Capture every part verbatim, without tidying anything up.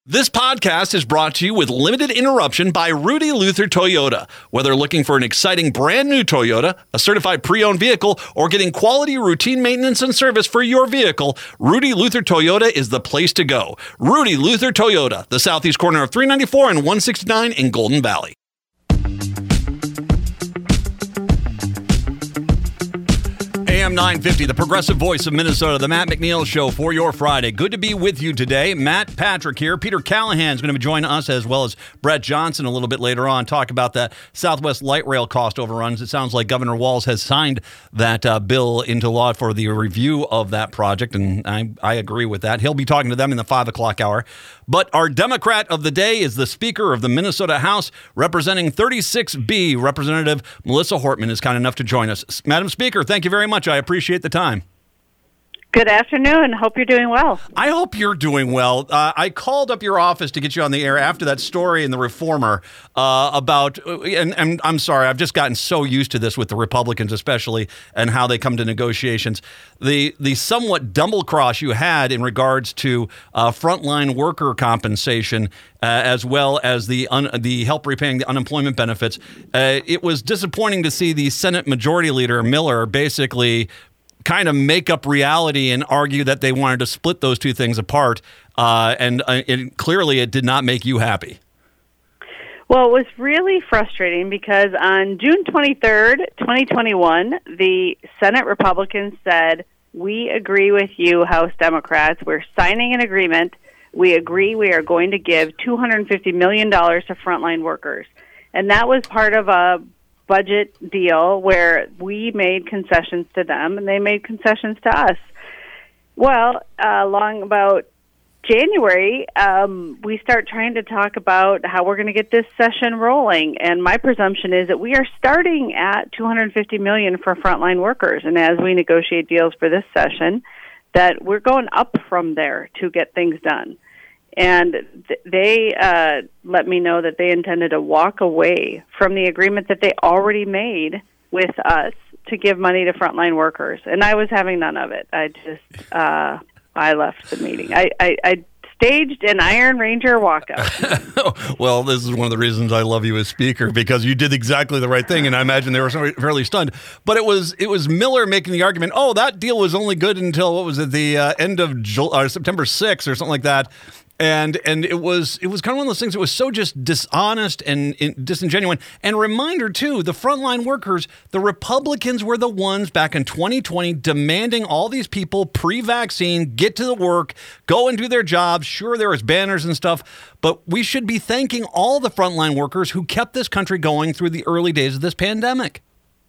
This podcast is brought to you with limited interruption by Rudy Luther Toyota. Whether looking for an exciting brand new Toyota, a certified pre-owned vehicle, or getting quality routine maintenance and service for your vehicle, Rudy Luther Toyota is the place to go. Rudy Luther Toyota, the southeast corner of three ninety-four and one sixty-nine in Golden Valley. A M nine fifty, the progressive voice of Minnesota, the Matt McNeil Show for your Friday. Good to be with you today. Matt Patrick here. Peter Callahan is going to join us, as well as Brett Johnson a little bit later on, talk about that Southwest Light Rail cost overruns. It sounds like Governor Walz has signed that uh, bill into law for the review of that project, and I, I agree with that. He'll be talking to them in the five o'clock hour. But our Democrat of the day is the Speaker of the Minnesota House, representing thirty-six B. Representative Melissa Hortman is kind enough to join us. Madam Speaker, thank you very much. I appreciate the time. Good afternoon. Hope you're doing well. I hope you're doing well. Uh, I called up your office to get you on the air after that story in the Reformer uh, about, and, and I'm sorry, I've just gotten so used to this with the Republicans especially and how they come to negotiations. The the somewhat double cross you had in regards to uh, frontline worker compensation uh, as well as the un, the help repaying the unemployment benefits. Uh, it was disappointing to see the Senate Majority Leader Miller basically kind of make up reality and argue that they wanted to split those two things apart, uh, and uh, it, clearly it did not make you happy. Well, it was really frustrating because on June twenty-third, twenty twenty-one, the Senate Republicans said, "We agree with you, House Democrats. We're signing an agreement. We agree we are going to give two hundred fifty million dollars to frontline workers." And that was part of a budget deal where we made concessions to them and they made concessions to us. Well, uh, along about January, um, we start trying to talk about how we're going to get this session rolling. And my presumption is that we are starting at two hundred fifty million dollars for frontline workers. And as we negotiate deals for this session, that we're going up from there to get things done. And th- they uh, let me know that they intended to walk away from the agreement that they already made with us to give money to frontline workers. And I was having none of it. I just, uh, I left the meeting. I, I, I staged an Iron Ranger walkout. Well, this is one of the reasons I love you as Speaker, because you did exactly the right thing, and I imagine they were fairly stunned. But it was it was Miller making the argument, oh, that deal was only good until, what was it, the uh, end of July, uh, September sixth or something like that. And and it was it was kind of one of those things that was so just dishonest and, and disingenuous. And reminder, too, the frontline workers, the Republicans were the ones back in twenty twenty demanding all these people pre-vaccine get to the work, go and do their jobs. Sure, there was banners and stuff, but we should be thanking all the frontline workers who kept this country going through the early days of this pandemic.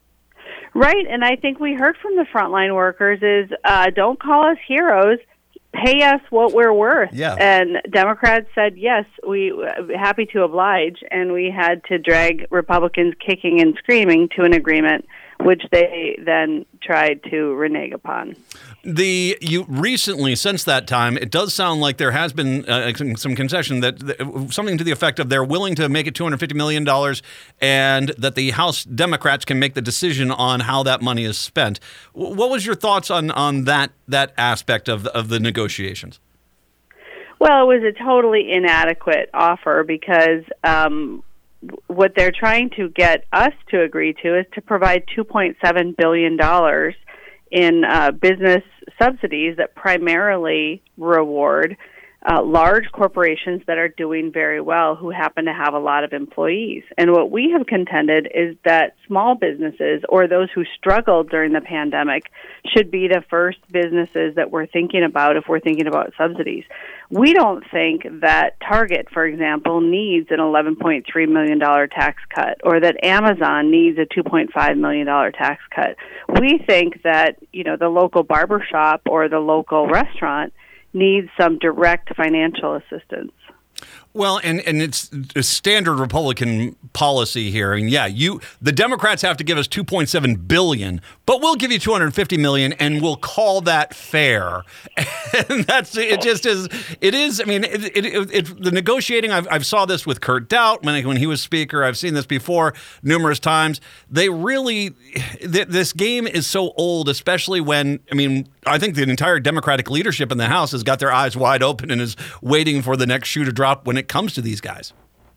Right, and I think we heard from the frontline workers is uh, don't call us heroes. Pay us what we're worth. Yeah. And Democrats said, yes, we happy to oblige, and we had to drag Republicans kicking and screaming to an agreement, which they then tried to renege upon. The you recently, since that time, it does sound like there has been uh, some concession that, that something to the effect of they're willing to make it two hundred fifty million dollars, and that the House Democrats can make the decision on how that money is spent. What was your thoughts on, on that that aspect of of the negotiations? Well, it was a totally inadequate offer because um, what they're trying to get us to agree to is to provide two point seven billion dollars in uh, business subsidies that primarily reward uh, large corporations that are doing very well who happen to have a lot of employees. And what we have contended is that small businesses or those who struggled during the pandemic should be the first businesses that we're thinking about if we're thinking about subsidies. We don't think that Target, for example, needs an eleven point three million dollars tax cut or that Amazon needs a two point five million dollars tax cut. We think that, you know, the local barbershop or the local restaurant needs some direct financial assistance. Well, and, and it's a standard Republican policy here. And yeah, you the Democrats have to give us two point seven billion dollars, but we'll give you two hundred fifty million dollars and we'll call that fair. And that's it. Just is it is. I mean, it, it, it, it, the negotiating. I've I've saw this with Kurt Daudt when when he was speaker. I've seen this before numerous times. They really th- this game is so old, especially when I mean I think the entire Democratic leadership in the House has got their eyes wide open and is waiting for the next shoe to drop when it comes to these guys.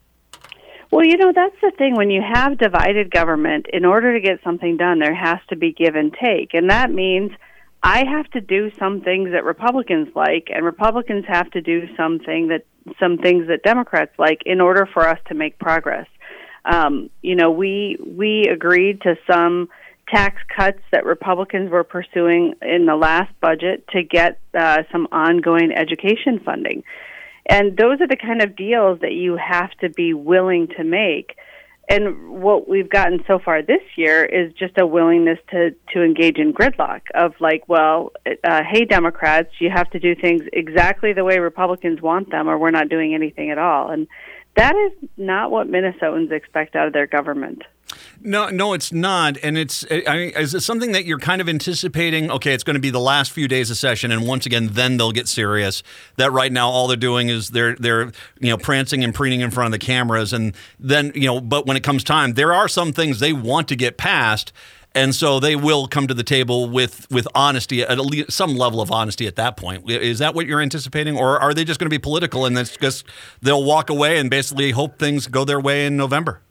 Well, you know, that's the thing. When you have divided government, in order to get something done, there has to be give and take. And that means I have to do some things that Republicans like, and Republicans have to do something that some things that Democrats like in order for us to make progress. Um, you know, we we agreed to some tax cuts that Republicans were pursuing in the last budget to get uh, some ongoing education funding. And those are the kind of deals that you have to be willing to make. And what we've gotten so far this year is just a willingness to, to engage in gridlock of like, well, uh, hey, Democrats, you have to do things exactly the way Republicans want them or we're not doing anything at all. And that is not what Minnesotans expect out of their government. No, no, it's not. And it's, I mean, is it something that you're kind of anticipating? Okay, it's going to be the last few days of session, and once again, then they'll get serious. That right now, all they're doing is they're they're you know prancing and preening in front of the cameras, and then you know. But when it comes time, there are some things they want to get passed, and so they will come to the table with with honesty, at least some level of honesty at that point. Is that what you're anticipating, or are they just going to be political and that's just they'll walk away and basically hope things go their way in November?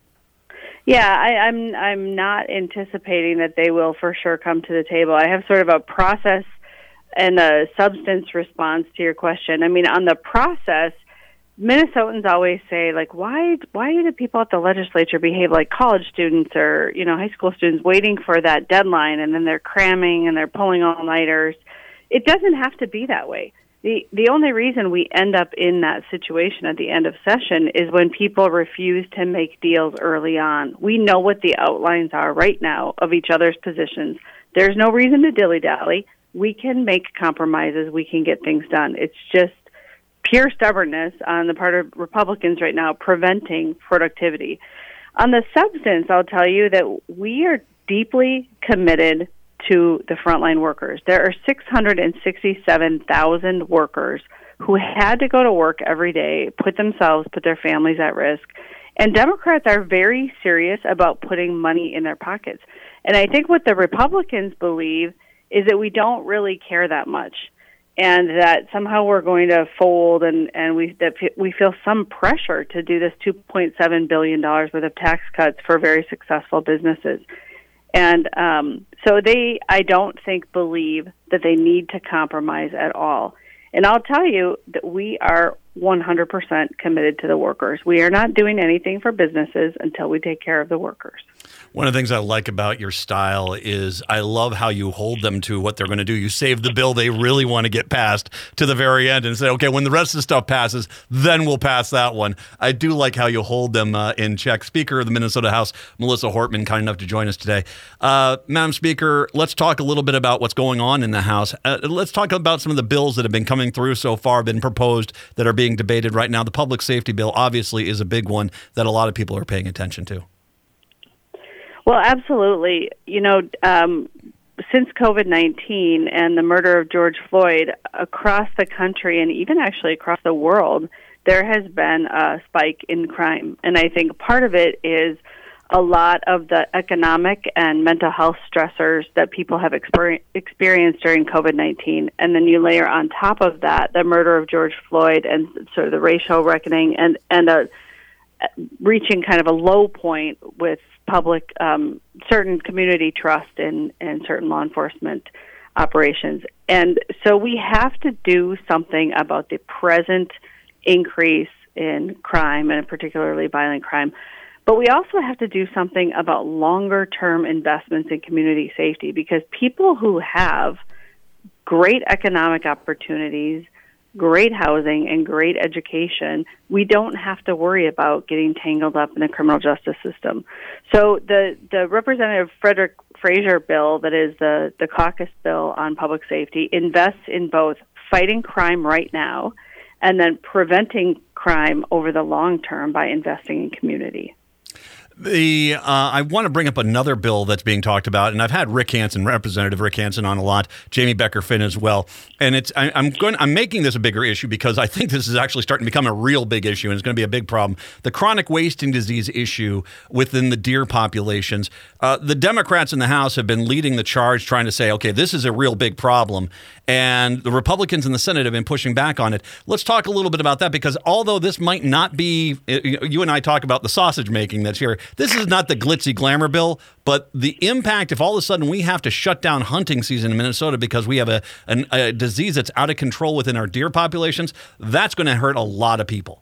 Yeah, I, I'm I'm not anticipating that they will for sure come to the table. I have sort of a process and a substance response to your question. I mean, on the process, Minnesotans always say, like, why why do people at the legislature behave like college students or, you know, high school students waiting for that deadline and then they're cramming and they're pulling all-nighters? It doesn't have to be that way. The the only reason we end up in that situation at the end of session is when people refuse to make deals early on. We know what the outlines are right now of each other's positions. There's no reason to dilly-dally. We can make compromises. We can get things done. It's just pure stubbornness on the part of Republicans right now preventing productivity. On the substance, I'll tell you that we are deeply committed to the frontline workers. There are six hundred sixty-seven thousand workers who had to go to work every day, put themselves, put their families at risk. And Democrats are very serious about putting money in their pockets. And I think what the Republicans believe is that we don't really care that much and that somehow we're going to fold and, and we that we feel some pressure to do this two point seven billion dollars worth of tax cuts for very successful businesses. And um, so they, I don't think, believe that they need to compromise at all. And I'll tell you that we are one hundred percent committed to the workers. We are not doing anything for businesses until we take care of the workers. One of the things I like about your style is I love how you hold them to what they're going to do. You save the bill they really want to get passed to the very end and say, okay, when the rest of the stuff passes, then we'll pass that one. I do like how you hold them uh, in check. Speaker of the Minnesota House, Melissa Hortman, kind enough to join us today. Uh, Madam Speaker, let's talk a little bit about what's going on in the House. Uh, let's talk about some of the bills that have been coming through so far, been proposed, that are being debated right now. The public safety bill obviously is a big one that a lot of people are paying attention to. Well, absolutely. You know, um, since COVID nineteen and the murder of George Floyd, across the country and even actually across the world, there has been a spike in crime. And I think part of it is a lot of the economic and mental health stressors that people have exper- experienced during COVID nineteen. And then you layer on top of that the murder of George Floyd and sort of the racial reckoning and, and a, reaching kind of a low point with public, um, certain community trust in, in certain law enforcement operations. And so we have to do something about the present increase in crime, and particularly violent crime. But we also have to do something about longer-term investments in community safety, because people who have great economic opportunities, great housing, and great education, we don't have to worry about getting tangled up in the criminal justice system. So the, the Representative Frederick Frazier bill, that is the, the caucus bill on public safety, invests in both fighting crime right now and then preventing crime over the long term by investing in community. The uh, I want to bring up another bill that's being talked about, and I've had Rick Hansen, Representative Rick Hansen, on a lot, Jamie Becker-Finn as well. And it's I, I'm going I'm making this a bigger issue because I think this is actually starting to become a real big issue, and it's going to be a big problem. The chronic wasting disease issue within the deer populations. Uh, the Democrats in the House have been leading the charge, trying to say, okay, this is a real big problem, and the Republicans in the Senate have been pushing back on it. Let's talk a little bit about that, because although this might not be, you and I talk about the sausage making that's here. This is not the glitzy glamour bill, but the impact if all of a sudden we have to shut down hunting season in Minnesota because we have a, an, a disease that's out of control within our deer populations, that's going to hurt a lot of people.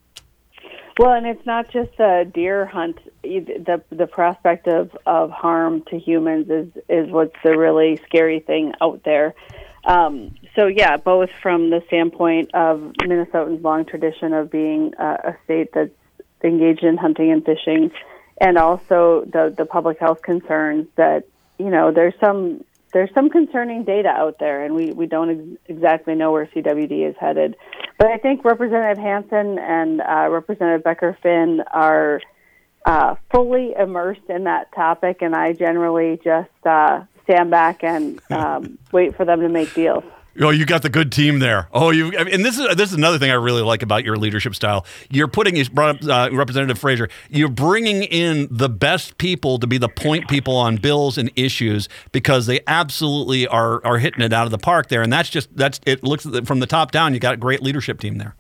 Well, and it's not just a deer hunt. The the prospect of, of harm to humans is, is what's the really scary thing out there. Um, so, yeah, both from the standpoint of Minnesotans' long tradition of being uh, a state that's engaged in hunting and fishing, and also the the public health concerns that, you know, there's some there's some concerning data out there, and we, we don't ex- exactly know where C W D is headed. But I think Representative Hansen and uh, Representative Becker-Finn are uh, fully immersed in that topic, and I generally just uh, stand back and um, wait for them to make deals. Oh, you got the good team there. Oh, you and this is this is another thing I really like about your leadership style. You're putting, you brought up uh, Representative Frazier. You're bringing in the best people to be the point people on bills and issues, because they absolutely are are hitting it out of the park there. And that's just that's it looks from the top down. You got a great leadership team there.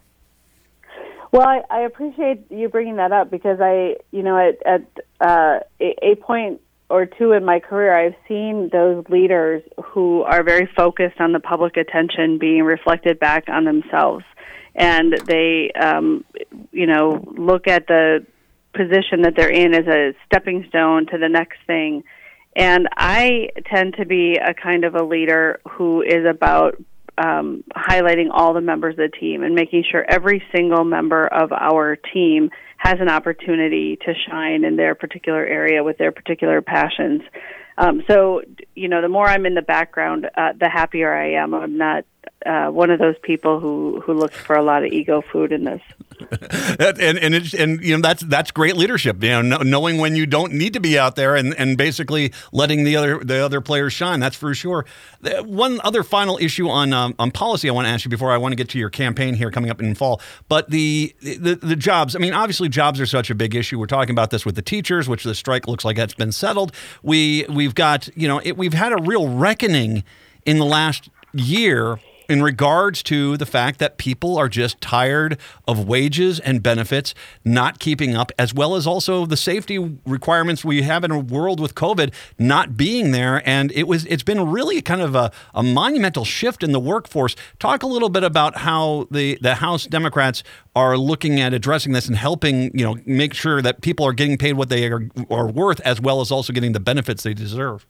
Well, I, I appreciate you bringing that up, because I, you know, at, at uh, a, a point or two in my career, I've seen those leaders who are very focused on the public attention being reflected back on themselves. And they, um, you know, look at the position that they're in as a stepping stone to the next thing. And I tend to be a kind of a leader who is about um, highlighting all the members of the team and making sure every single member of our team has an opportunity to shine in their particular area with their particular passions. Um, so, you know, the more I'm in the background, uh, the happier I am. I'm not uh, one of those people who, who looks for a lot of ego food in this. and and it's, and you know that's that's great leadership. You know, knowing when you don't need to be out there, and, and basically letting the other the other players shine. That's for sure. One other final issue on um, on policy I want to ask you before I want to get to your campaign here coming up in fall. But the, the the jobs. I mean, obviously jobs are such a big issue. We're talking about this with the teachers, which the strike looks like that's been settled. We we've got you know it, we've had a real reckoning in the last year in regards to the fact that people are just tired of wages and benefits not keeping up, as well as also the safety requirements we have in a world with COVID not being there. And it was, it's been really kind of a, a monumental shift in the workforce. Talk a little bit about how the, the House Democrats are looking at addressing this and helping, you know, make sure that people are getting paid what they are, are worth, as well as also getting the benefits they deserve.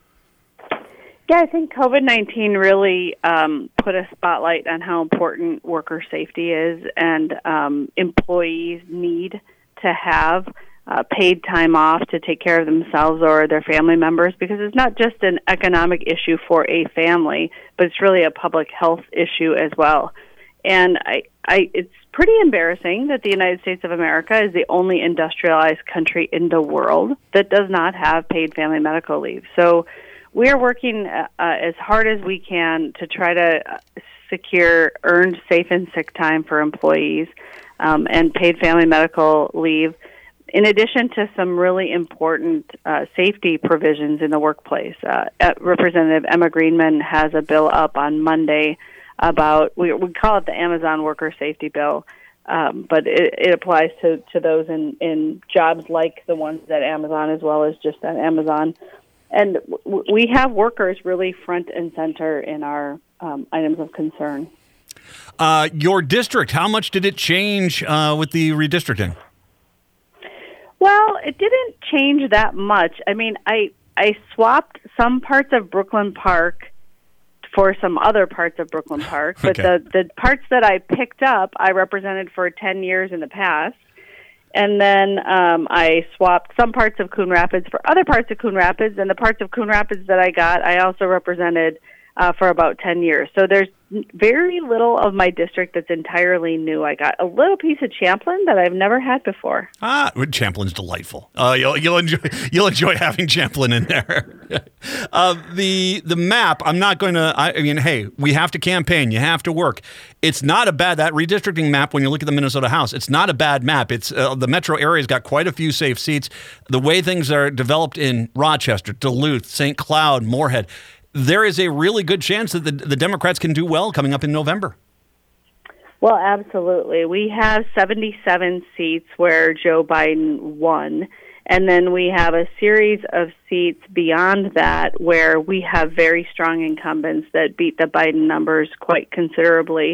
Yeah, I think COVID nineteen really um, put a spotlight on how important worker safety is, and um, employees need to have uh, paid time off to take care of themselves or their family members, because it's not just an economic issue for a family, but it's really a public health issue as well. And I, I, it's pretty embarrassing that the United States of America is the only industrialized country in the world that does not have paid family medical leave. So we are working uh, as hard as we can to try to secure earned safe and sick time for employees um, and paid family medical leave, in addition to some really important uh, safety provisions in the workplace. Uh, Representative Emma Greenman has a bill up on Monday about, we, we call it the Amazon Worker Safety Bill, um, but it, it applies to, to those in, in jobs like the ones at Amazon, as well as just at Amazon. And w- we have workers really front and center in our um, items of concern. Uh, your district, how much did it change uh, with the redistricting? Well, it didn't change that much. I mean, I I swapped some parts of Brooklyn Park for some other parts of Brooklyn Park, but okay. the, the parts that I picked up, I represented for ten years in the past. And then um, I swapped some parts of Coon Rapids for other parts of Coon Rapids, and the parts of Coon Rapids that I got, I also represented uh, for about ten years. So there's very little of my district that's entirely new. I got a little piece of Champlin that I've never had before. Ah, Champlin's delightful. Uh, you'll, you'll enjoy you'll enjoy having Champlin in there. uh, the the map. I'm not going to. I mean, hey, we have to campaign. You have to work. It's not a bad that redistricting map. When you look at the Minnesota House, it's not a bad map. It's uh, the metro area's got quite a few safe seats. The way things are developed in Rochester, Duluth, Saint Cloud, Moorhead, there is a really good chance that the, the Democrats can do well coming up in November. Well, absolutely. We have seventy-seven seats where Joe Biden won, and then we have a series of seats beyond that where we have very strong incumbents that beat the Biden numbers quite considerably.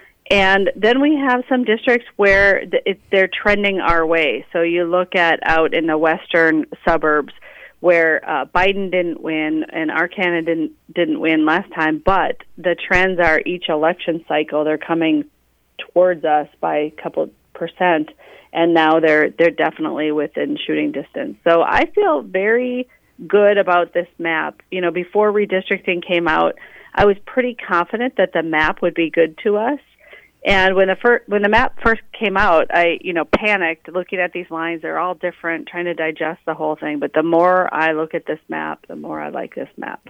And then we have some districts where it, they're trending our way. So you look at out in the western suburbs, where uh, Biden didn't win and our candidate didn't, didn't win last time, but the trends are each election cycle, they're coming towards us by a couple percent, and now they're they're definitely within shooting distance. So I feel very good about this map. You know, before redistricting came out, I was pretty confident that the map would be good to us. And when the fir- when the map first came out, I you know panicked looking at these lines. They're all different, trying to digest the whole thing. But the more I look at this map, the more I like this map.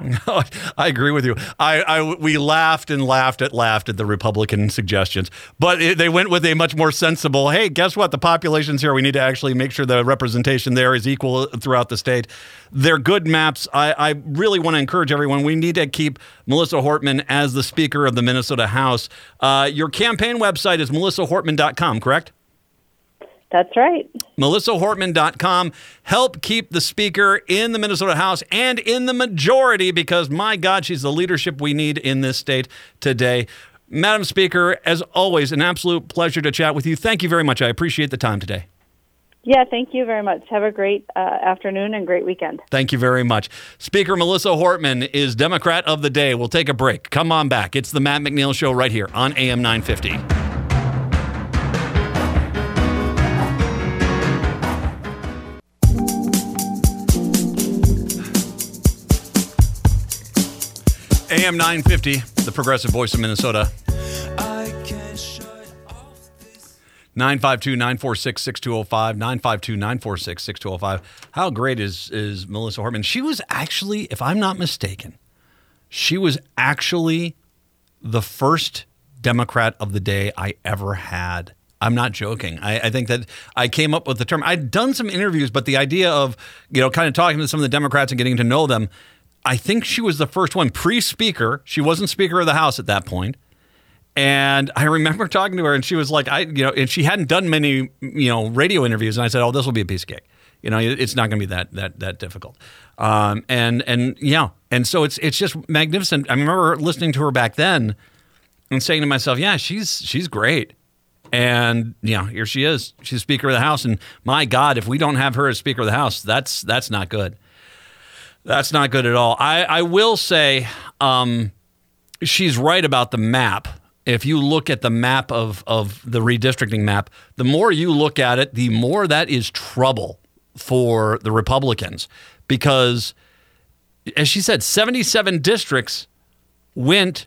I agree with you. I, I we laughed and laughed at laughed at the Republican suggestions, but it, they went with a much more sensible. Hey, guess what? The population's here. We need to actually make sure the representation there is equal throughout the state. They're good maps. I, I really want to encourage everyone. We need to keep Melissa Hortman as the Speaker of the Minnesota House. Uh, your campaign website is melissa hortman dot com, correct? That's right. melissa hortman dot com. Help keep the Speaker in the Minnesota House and in the majority, because, my God, she's the leadership we need in this state today. Madam Speaker, as always, an absolute pleasure to chat with you. Thank you very much. I appreciate the time today. Yeah, thank you very much. Have a great uh, afternoon and great weekend. Thank you very much. Speaker Melissa Hortman is Democrat of the Day. We'll take a break. Come on back. It's the Matt McNeil Show right here on A M nine fifty. A M nine fifty, the progressive voice of Minnesota. nine five two, nine four six, six two zero five, nine five two, nine four six, six two zero five. How great is, is Melissa Hortman? She was actually, if I'm not mistaken, she was actually the first Democrat of the Day I ever had. I'm not joking. I, I think that I came up with the term. I'd done some interviews, but the idea of, you know, kind of talking to some of the Democrats and getting to know them, I think she was the first one pre-speaker. She wasn't Speaker of the House at that point. And I remember talking to her, and she was like, I, you know, and she hadn't done many, you know, radio interviews. And I said, oh, this will be a piece of cake. You know, it's not going to be that that that difficult. Um, and and yeah, and so it's it's just magnificent. I remember listening to her back then and saying to myself, yeah, she's she's great. And yeah, here she is. She's Speaker of the House. And my God, if we don't have her as Speaker of the House, that's that's not good. That's not good at all. I, I will say um, she's right about the map. If you look at the map of, of the redistricting map, the more you look at it, the more that is trouble for the Republicans. Because, as she said, seventy-seven districts went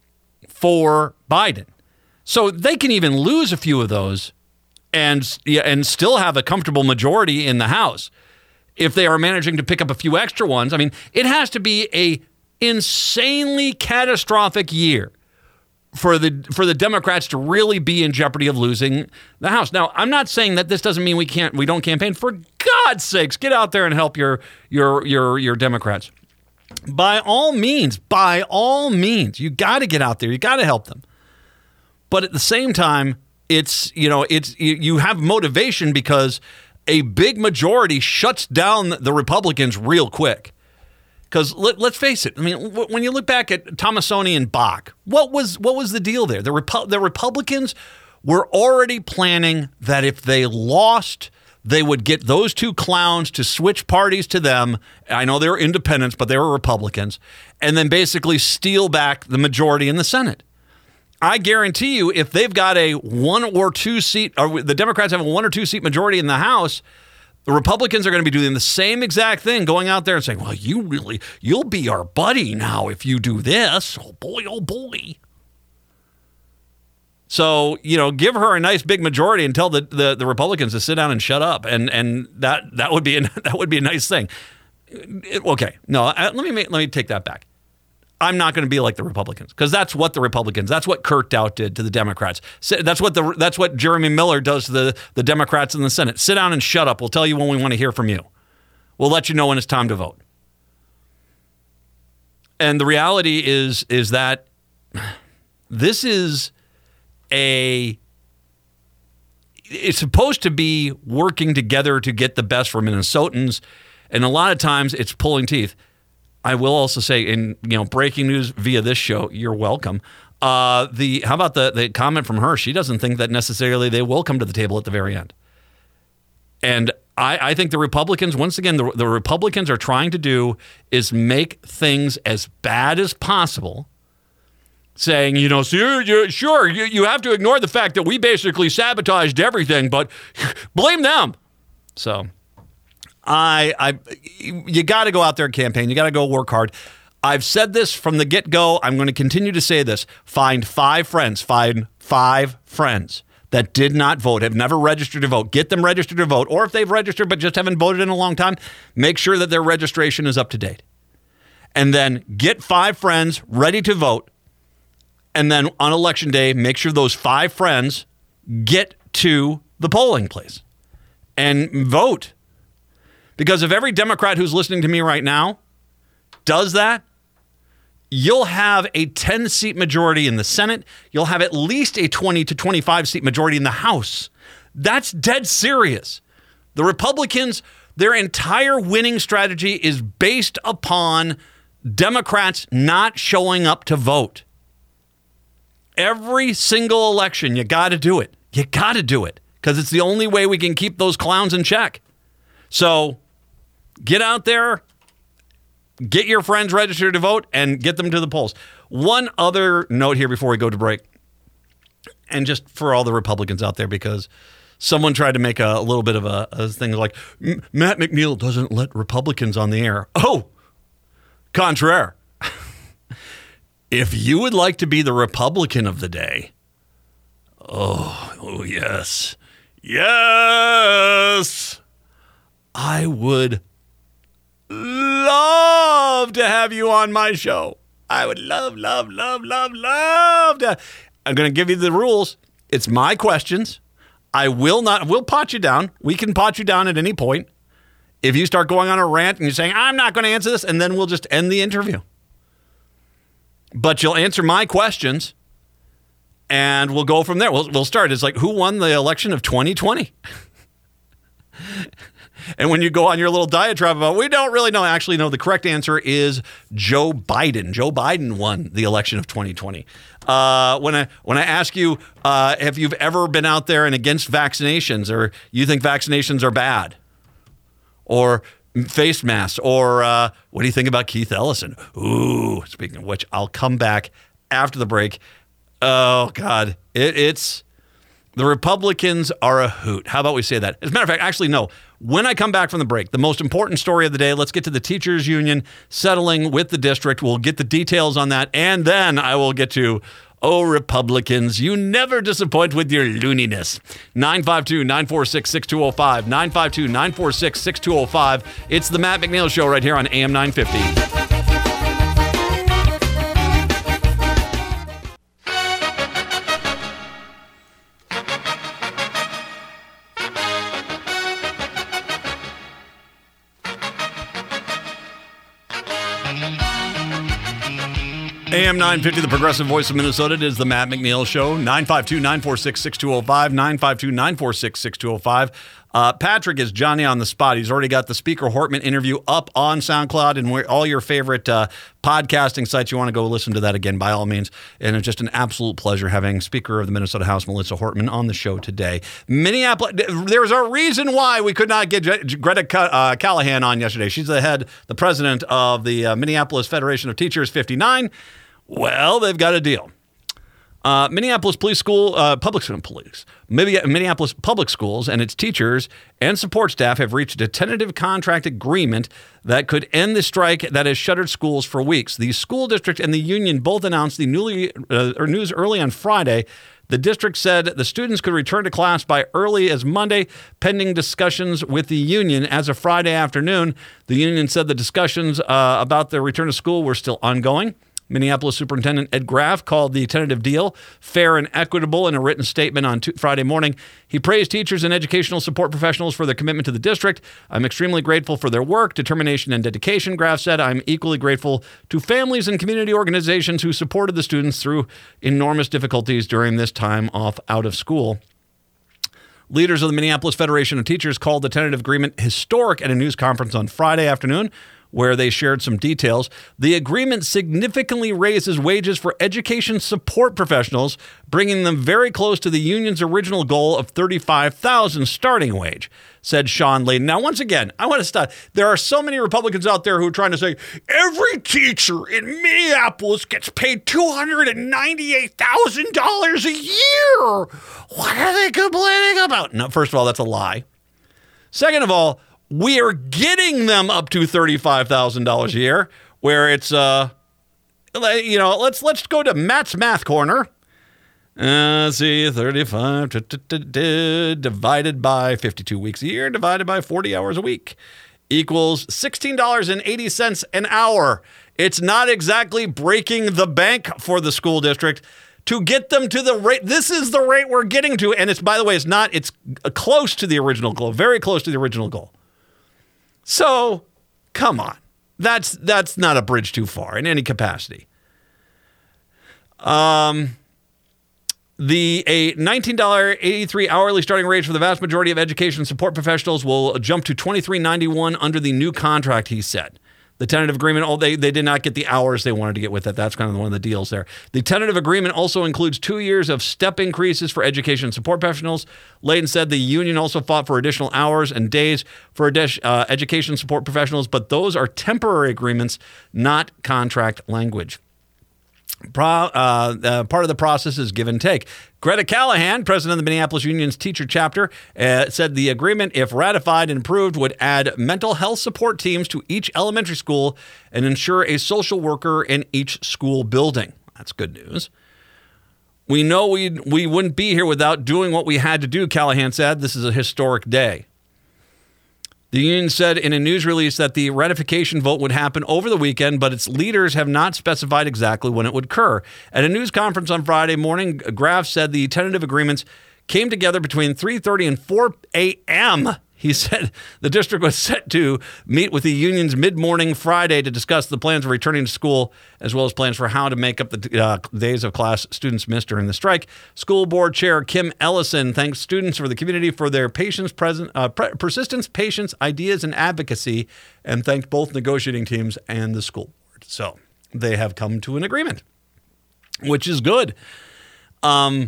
for Biden. So they can even lose a few of those and, yeah, and still have a comfortable majority in the House if they are managing to pick up a few extra ones. I mean, it has to be a insanely catastrophic year for the for the Democrats to really be in jeopardy of losing the House. Now, I'm not saying that this doesn't mean we can't we don't campaign. For God's sakes, get out there and help your your your your Democrats. By all means, by all means, you got to get out there. You got to help them. But at the same time, it's you know it's you, you have motivation because a big majority shuts down the Republicans real quick. Because let, let's face it, I mean, w- when you look back at Tomassoni and Bach, what was what was the deal there? The, Repu- the Republicans were already planning that if they lost, they would get those two clowns to switch parties to them. I know they were independents, but they were Republicans, and then basically steal back the majority in the Senate. I guarantee you, if they've got a one or two seat, or the Democrats have a one or two seat majority in the House, The Republicans are going to be doing the same exact thing, going out there and saying, well, you really, you'll be our buddy now if you do this. Oh, boy, oh, boy. So, you know, give her a nice big majority and tell the, the, the Republicans to sit down and shut up. And and that that would be a, that would be a nice thing. It, okay, no, I, let me make, let me take that back. I'm not going to be like the Republicans, because that's what the Republicans, that's what Kurt Dowd did to the Democrats. That's what the that's what Jeremy Miller does to the, the Democrats in the Senate. Sit down and shut up. We'll tell you when we want to hear from you. We'll let you know when it's time to vote. And the reality is is that this is a it's supposed to be working together to get the best for Minnesotans, and a lot of times it's pulling teeth. I will also say, in you know, breaking news via this show, you're welcome. Uh, the how about the the comment from her? She doesn't think that necessarily they will come to the table at the very end. And I, I think the Republicans, once again, the, the Republicans are trying to do is make things as bad as possible, saying, you know, so you're, you're, sure, you, you have to ignore the fact that we basically sabotaged everything, but blame them. So... I, I, you got to go out there and campaign. You got to go work hard. I've said this from the get-go. I'm going to continue to say this. Find five friends. Find five friends that did not vote, have never registered to vote. Get them registered to vote. Or if they've registered but just haven't voted in a long time, make sure that their registration is up to date. And then get five friends ready to vote. And then on Election Day, make sure those five friends get to the polling place and vote. Because if every Democrat who's listening to me right now does that, you'll have a ten-seat majority in the Senate. You'll have at least a twenty to twenty-five seat majority in the House. That's dead serious. The Republicans, their entire winning strategy is based upon Democrats not showing up to vote. Every single election, you got to do it. You got to do it because it's the only way we can keep those clowns in check. So get out there, get your friends registered to vote, and get them to the polls. One other note here before we go to break, and just for all the Republicans out there, because someone tried to make a, a little bit of a, a thing like, Matt McNeil doesn't let Republicans on the air. Oh, contraire. If you would like to be the Republican of the day, oh, oh yes, yes, I would love to have you on my show. I would love, love, love, love, love to. I'm going to give you the rules. It's my questions. I will not, we'll pot you down. We can pot you down at any point. If you start going on a rant and you're saying, I'm not going to answer this, and then we'll just end the interview. But you'll answer my questions, and we'll go from there. We'll, we'll start. It's like, who won the election of twenty twenty? And when you go on your little diatribe about, we don't really know. Actually, no, the correct answer is Joe Biden. Joe Biden won the election of twenty twenty. Uh, when I when I ask you, uh, have you ever been out there and against vaccinations, or you think vaccinations are bad, or face masks, or uh, what do you think about Keith Ellison? Ooh, speaking of which, I'll come back after the break. Oh, God, it, it's... The Republicans are a hoot. How about we say that? As a matter of fact, actually, no. When I come back from the break, the most important story of the day, let's get to the teachers union settling with the district. We'll get the details on that. And then I will get to, oh, Republicans, you never disappoint with your looniness. nine five two, nine four six, six two zero five. nine five two, nine four six, six two zero five. It's the Matt McNeil Show right here on A M nine fifty. A M nine fifty, the progressive voice of Minnesota. It is the Matt McNeil Show. nine five two, nine four six, six two zero five. nine five two, nine four six, six two zero five. Uh, Patrick is Johnny on the spot. He's already got the Speaker Hortman interview up on SoundCloud and where all your favorite uh, podcasting sites. You want to go listen to that again, by all means. And it's just an absolute pleasure having Speaker of the Minnesota House, Melissa Hortman, on the show today. Minneapolis, there's a reason why we could not get Greta uh, Callahan on yesterday. She's the head, the president of the uh, Minneapolis Federation of Teachers fifty-nine. Well, they've got a deal. Uh, Minneapolis Police School, uh, Public Police, maybe Minneapolis Public Schools and its teachers and support staff have reached a tentative contract agreement that could end the strike that has shuttered schools for weeks. The school district and the union both announced the newly, uh, or news early on Friday. The district said the students could return to class by early as Monday, pending discussions with the union. As of Friday afternoon, the union said the discussions uh, about the return to school were still ongoing. Minneapolis Superintendent Ed Graff called the tentative deal fair and equitable in a written statement on t- Friday morning. He praised teachers and educational support professionals for their commitment to the district. I'm extremely grateful for their work, determination, and dedication, Graff said. I'm equally grateful to families and community organizations who supported the students through enormous difficulties during this time off out of school. Leaders of the Minneapolis Federation of Teachers called the tentative agreement historic at a news conference on Friday afternoon, where they shared some details. The agreement significantly raises wages for education support professionals, bringing them very close to the union's original goal of thirty-five thousand dollars starting wage, said Sean Layden. Now, once again, I want to stop. There are so many Republicans out there who are trying to say, every teacher in Minneapolis gets paid two hundred ninety-eight thousand dollars a year. What are they complaining about? No, first of all, that's a lie. Second of all, we are getting them up to thirty-five thousand dollars a year, where it's, uh, you know, let's let's go to Matt's Math Corner. Uh, let's see, thirty-five divided by fifty-two weeks a year, divided by forty hours a week, equals sixteen dollars and eighty cents an hour. It's not exactly breaking the bank for the school district to get them to the rate. This is the rate we're getting to. And it's, by the way, it's not, it's close to the original goal, very close to the original goal. So, come on. That's that's not a bridge too far in any capacity. Um, the a nineteen dollars and eighty-three cents hourly starting wage for the vast majority of education support professionals will jump to twenty-three ninety-one under the new contract, he said. The tentative agreement, oh, they, they did not get the hours they wanted to get with it. That's kind of one of the deals there. The tentative agreement also includes two years of step increases for education support professionals. Layden said the union also fought for additional hours and days for uh, education support professionals, but those are temporary agreements, not contract language. Pro, uh, uh, part of the process is give and take. Greta Callahan, president of the Minneapolis Union's teacher chapter, uh, said the agreement, if ratified and approved, would add mental health support teams to each elementary school and ensure a social worker in each school building. That's good news. We know we we wouldn't be here without doing what we had to do, Callahan said. This is a historic day. The union said in a news release that the ratification vote would happen over the weekend, but its leaders have not specified exactly when it would occur. At a news conference on Friday morning, Graff said the tentative agreements came together between three thirty and four a.m. He said the district was set to meet with the unions mid-morning Friday to discuss the plans of returning to school, as well as plans for how to make up the uh, days of class students missed during the strike. School board chair Kim Ellison thanked students for the community for their patience, present, uh, pre- persistence, patience, ideas, and advocacy, and thanked both negotiating teams and the school board. So they have come to an agreement, which is good. Um.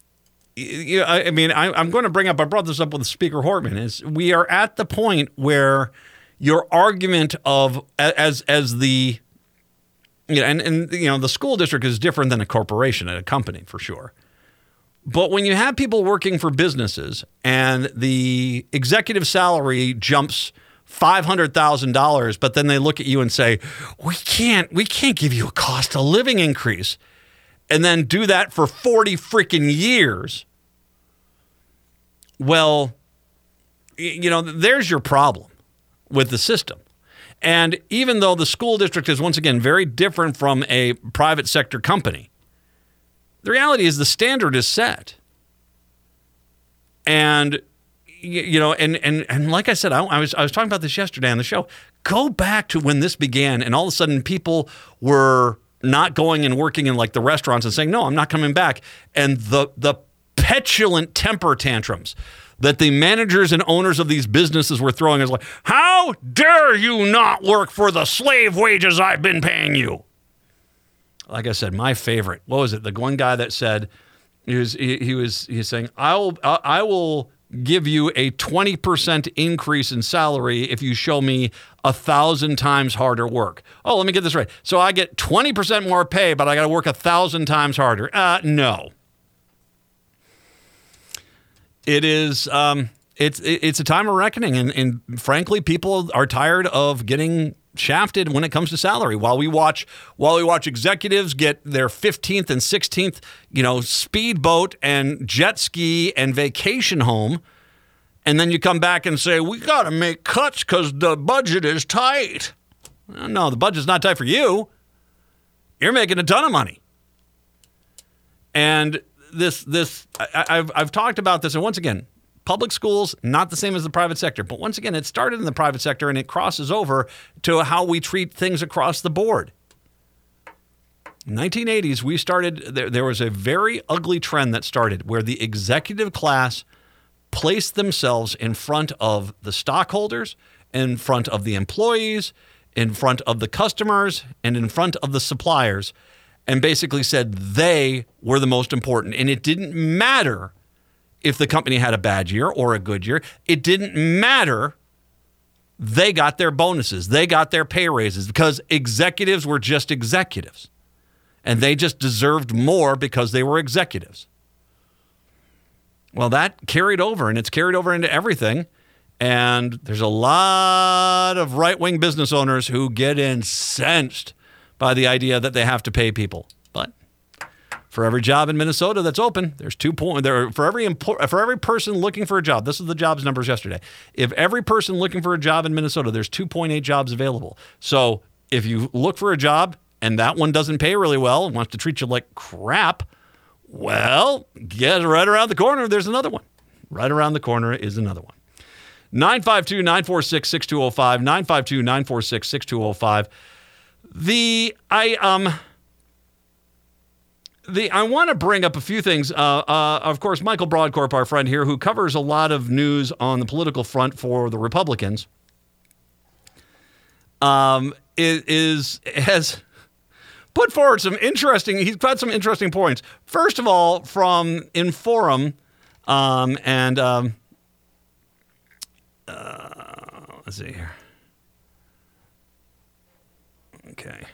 Yeah, I mean, I, I'm going to bring up, I brought this up with Speaker Hortman, is we are at the point where your argument of, as as the, you know, and, and you know, the school district is different than a corporation and a company for sure. But when you have people working for businesses and the executive salary jumps five hundred thousand dollars, but then they look at you and say, we can't, we can't give you a cost of living increase. And then do that for forty freaking years. Well, you know, there's your problem with the system. And even though the school district is, once again, very different from a private sector company, the reality is the standard is set. And, you know, and and and like I said, I, I was I was talking about this yesterday on the show. Go back to when this began, and all of a sudden people were not going and working in like the restaurants and saying, no, I'm not coming back. And the the petulant temper tantrums that the managers and owners of these businesses were throwing is like, how dare you not work for the slave wages I've been paying you? Like I said, my favorite, what was it? The one guy that said, he was, he, he was, he was saying, I will, I will give you a twenty percent increase in salary if you show me a thousand times harder work. Oh, let me get this right. So I get twenty percent more pay, but I got to work a thousand times harder. Uh, no. It is, um, it's, it's a time of reckoning. And, and frankly, people are tired of getting shafted when it comes to salary. While we watch, while we watch executives get their fifteenth and sixteenth, you know, speedboat and jet ski and vacation home, and then you come back and say, we got to make cuts because the budget is tight. No, the budget's not tight for you. You're making a ton of money. And this, this, I, I've, I've talked about this, and once again, public schools, not the same as the private sector. But once again, it started in the private sector and it crosses over to how we treat things across the board. In the nineteen eighties, we started, there, there was a very ugly trend that started where the executive class placed themselves in front of the stockholders, in front of the employees, in front of the customers, and in front of the suppliers, and basically said they were the most important. And it didn't matter if the company had a bad year or a good year. It didn't matter. They got their bonuses. They got their pay raises because executives were just executives. And they just deserved more because they were executives. Well, that carried over, and it's carried over into everything. And there's a lot of right-wing business owners who get incensed by the idea that they have to pay people. But for every job in Minnesota that's open, there's two point. There for every empl- for every person looking for a job. This is the jobs numbers yesterday. If every person looking for a job in Minnesota, there's two point eight jobs available. So if you look for a job and that one doesn't pay really well and wants to treat you like crap, well, get right around the corner. There's another one. Right around the corner is another one. nine five two, nine four six, six two zero five. nine five two, nine four six, six two zero five. The I um. The, I want to bring up a few things. Uh, uh, of course, Michael Broadcorp, our friend here, who covers a lot of news on the political front for the Republicans, um, is has put forward some interesting. He's got some interesting points. First of all, from Inforum, um, and um, uh, let's see here. Okay.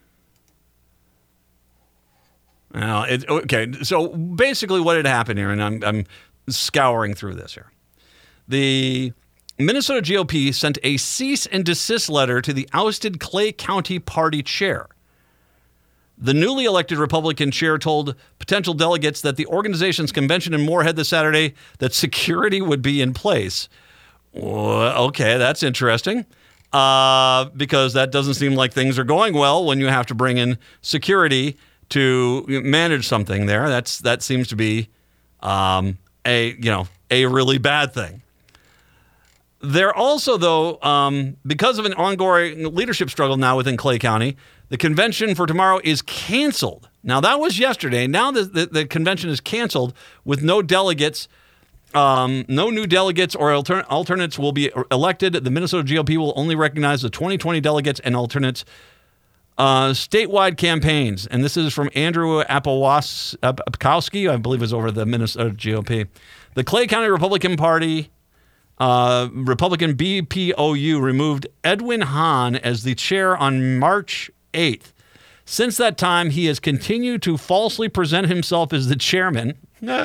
Now, it, okay, so basically what had happened here, and I'm, I'm scouring through this here. The Minnesota G O P sent a cease and desist letter to the ousted Clay County Party chair. The newly elected Republican chair told potential delegates that the organization's convention in Moorhead this Saturday, that security would be in place. Well, okay, that's interesting. Uh, because that doesn't seem like things are going well when you have to bring in security to manage something there. That's that seems to be um, a you know a really bad thing. There also, though, um, because of an ongoing leadership struggle now within Clay County, the convention for tomorrow is canceled. Now that was yesterday. Now the the, the convention is canceled with no delegates. Um, no new delegates or alter- alternates will be elected. The Minnesota G O P will only recognize the twenty twenty delegates and alternates. Uh, statewide campaigns, and this is from Andrew Apowas- Apkowski, I believe is over the Minnesota G O P. The Clay County Republican Party, uh, Republican B P O U, removed Edwin Hahn as the chair on March eighth. Since that time, he has continued to falsely present himself as the chairman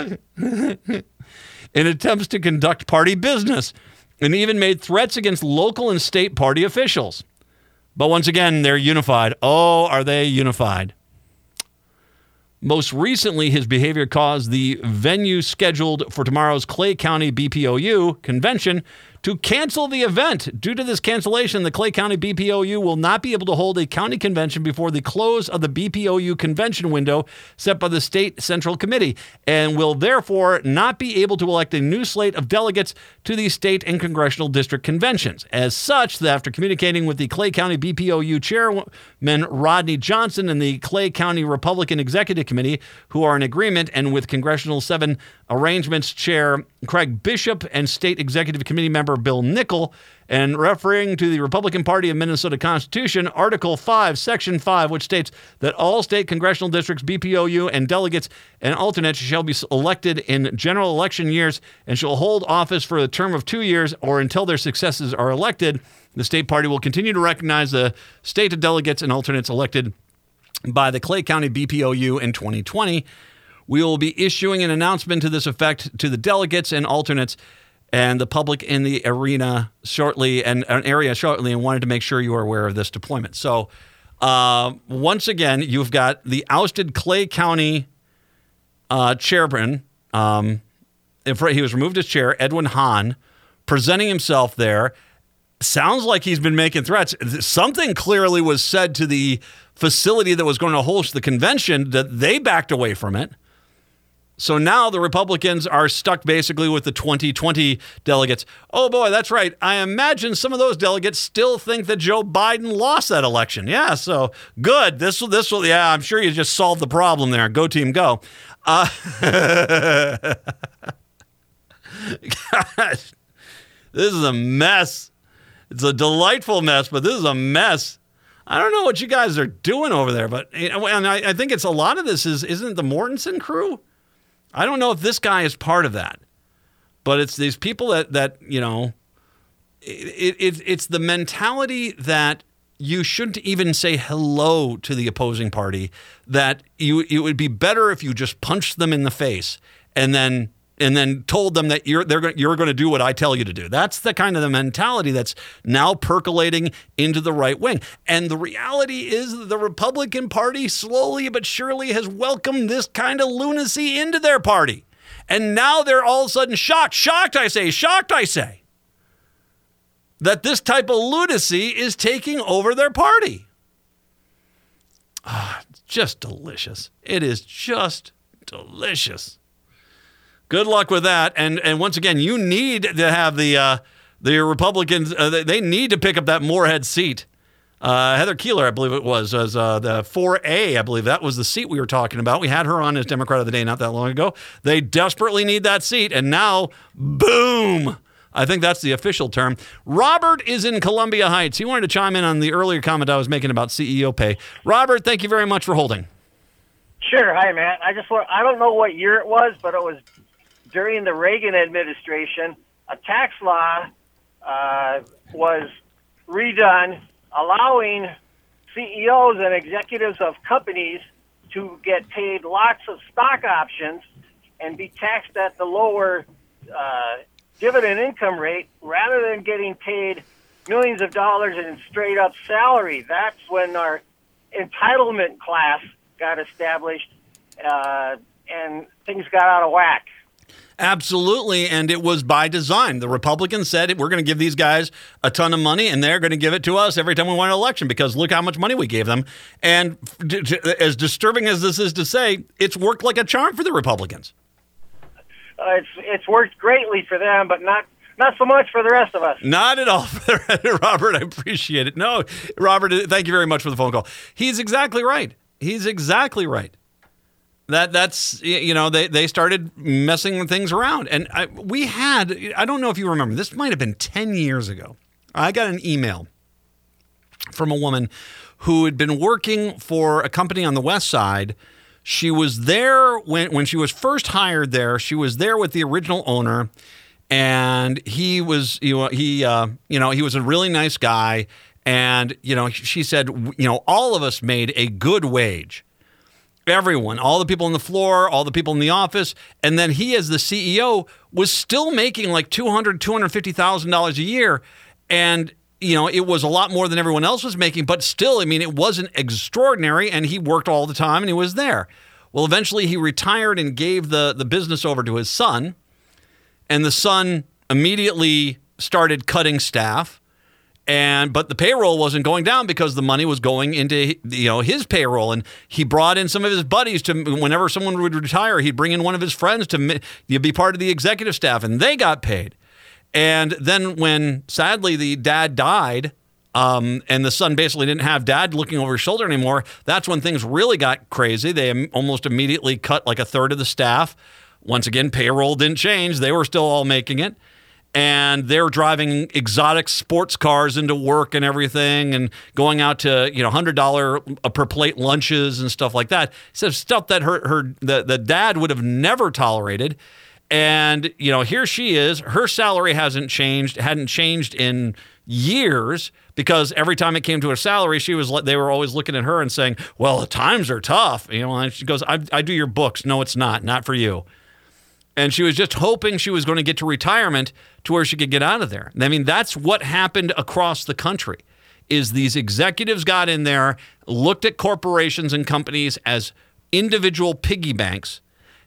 in attempts to conduct party business, and even made threats against local and state party officials. But once again, they're unified. Oh, are they unified? Most recently, his behavior caused the venue scheduled for tomorrow's Clay County B P O U convention to cancel the event. Due to this cancellation, the Clay County B P O U will not be able to hold a county convention before the close of the B P O U convention window set by the State Central Committee, and will therefore not be able to elect a new slate of delegates to the state and congressional district conventions. As such, after communicating with the Clay County B P O U chairman Rodney Johnson and the Clay County Republican Executive Committee, who are in agreement, and with Congressional seven Arrangements Chair Craig Bishop and State Executive Committee member Bill Nickel, and referring to the Republican Party of Minnesota Constitution, Article five, Section five, which states that all state congressional districts, B P O U, and delegates and alternates shall be elected in general election years and shall hold office for a term of two years or until their successors are elected. The state party will continue to recognize the state delegates and alternates elected by the Clay County B P O U in twenty twenty. We will be issuing an announcement to this effect to the delegates and alternates and the public in the arena shortly and an area shortly, and wanted to make sure you are aware of this deployment. So uh, once again, you've got the ousted Clay County uh, chairman. Um, he was removed as chair, Edwin Hahn, presenting himself there. Sounds like he's been making threats. Something clearly was said to the facility that was going to host the convention that they backed away from it. So now the Republicans are stuck basically with the twenty twenty delegates. Oh boy, that's right. I imagine some of those delegates still think that Joe Biden lost that election. Yeah, so good. This will, this will, yeah, I'm sure you just solved the problem there. Go team, go. Uh, gosh, this is a mess. It's a delightful mess, but this is a mess. I don't know what you guys are doing over there, but and I, I think it's a lot of this is, isn't it the Mortensen crew? I don't know if this guy is part of that, but it's these people that, that you know, it, it, it's the mentality that you shouldn't even say hello to the opposing party, that you it would be better if you just punched them in the face and then and then told them that you're they're you're going to do what I tell you to do. That's the kind of the mentality that's now percolating into the right wing. And the reality is that the Republican Party slowly but surely has welcomed this kind of lunacy into their party. And now they're all of a sudden shocked, shocked, I say, shocked, I say, that this type of lunacy is taking over their party. Ah, just delicious. It is just delicious. Good luck with that. And and once again, you need to have the uh, the Republicans, uh, they need to pick up that Moorhead seat. Uh, Heather Keeler, I believe it was, was uh, the four A, I believe that was the seat we were talking about. We had her on as Democrat of the Day not that long ago. They desperately need that seat. And now, boom, I think that's the official term. Robert is in Columbia Heights. He wanted to chime in on the earlier comment I was making about C E O pay. Robert, thank you very much for holding. Sure. Hi, Matt. I just want, I don't know what year it was, but it was during the Reagan administration. A tax law uh, was redone allowing C E Os and executives of companies to get paid lots of stock options and be taxed at the lower uh, dividend income rate rather than getting paid millions of dollars in straight up salary. That's when our entitlement class got established uh, and things got out of whack. Absolutely, and it was by design. The Republicans said, we're going to give these guys a ton of money, and they're going to give it to us every time we win an election, because look how much money we gave them. And as disturbing as this is to say, it's worked like a charm for the Republicans. Uh, it's it's worked greatly for them, but not not so much for the rest of us. Not at all, Robert. I appreciate it. No, Robert, thank you very much for the phone call. He's exactly right. He's exactly right. That that's, you know, they, they started messing things around. And I, we had, I don't know if you remember, this might have been ten years ago. I got an email from a woman who had been working for a company on the West Side. She was there when, when she was first hired there. She was there with the original owner, and he was, you know, he, uh, you know, he was a really nice guy. And, you know, she said, you know, all of us made a good wage. Everyone, all the people on the floor, all the people in the office. And then he, as the C E O, was still making like two hundred thousand dollars, two hundred fifty thousand dollars a year. And, you know, it was a lot more than everyone else was making. But still, I mean, it wasn't extraordinary. And he worked all the time and he was there. Well, eventually he retired and gave the, the business over to his son. And the son immediately started cutting staff. And but the payroll wasn't going down because the money was going into, you know, his payroll. And he brought in some of his buddies to, whenever someone would retire, he'd bring in one of his friends to be part of the executive staff, and they got paid. And then when, sadly, the dad died, um, and the son basically didn't have dad looking over his shoulder anymore, that's when things really got crazy. They almost immediately cut like a third of the staff. Once again, payroll didn't change. They were still all making it. And they're driving exotic sports cars into work and everything and going out to, you know, one hundred dollars per plate lunches and stuff like that. So stuff that her, her the, the dad would have never tolerated. And, you know, here she is. Her salary hasn't changed, hadn't changed in years because every time it came to a salary, she was they were always looking at her and saying, well, the times are tough. You know, and she goes, I, I do your books. No, it's not. Not for you. And she was just hoping she was going to get to retirement to where she could get out of there. I mean, that's what happened across the country, is these executives got in there, looked at corporations and companies as individual piggy banks,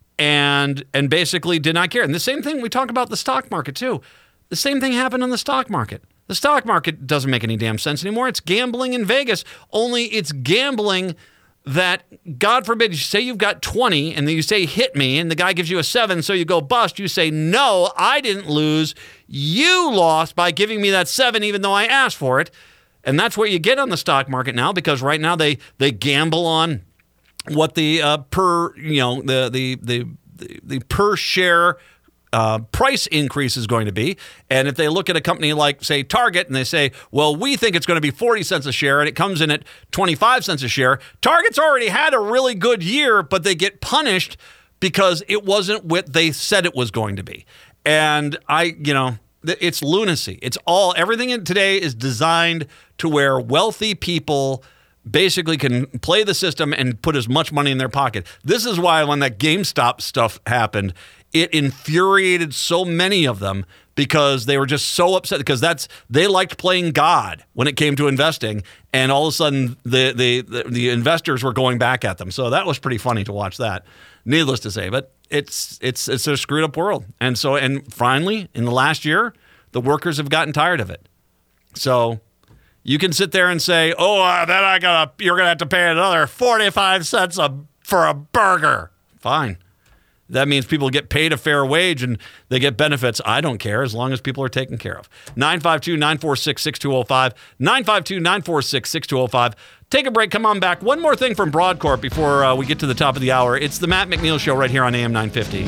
and and basically did not care. And the same thing, we talk about the stock market too. The same thing happened in the stock market. The stock market doesn't make any damn sense anymore. It's gambling in Vegas, only it's gambling that, God forbid, you say you've got twenty and then you say hit me and the guy gives you a seven, so you go bust. You say, no, I didn't lose. You lost by giving me that seven even though I asked for it. And that's what you get on the stock market now, because right now they they gamble on what the uh, per, you know, the the the the, the per share Uh, price increase is going to be. And if they look at a company like, say, Target, and they say, well, we think it's going to be forty cents a share, and it comes in at twenty-five cents a share, Target's already had a really good year, but they get punished because it wasn't what they said it was going to be. And I, you know, it's lunacy. It's all, everything in today is designed to where wealthy people basically can play the system and put as much money in their pocket. This is why when that GameStop stuff happened, it infuriated so many of them because they were just so upset, because that's they liked playing God when it came to investing, and all of a sudden the the the, the investors were going back at them. So that was pretty funny to watch that. Needless to say, but it's it's it's a screwed up world. And so and finally in the last year, the workers have gotten tired of it. So you can sit there and say, "Oh, uh, then I gotta you're gonna have to pay another forty-five cents a for a burger." Fine. That means people get paid a fair wage and they get benefits. I don't care, as long as people are taken care of. nine five two, nine four six, six two zero five. nine five two, nine four six, six two zero five. Take a break. Come on back. One more thing from Broadcorp before uh, we get to the top of the hour. It's the Matt McNeil Show right here on A M nine fifty.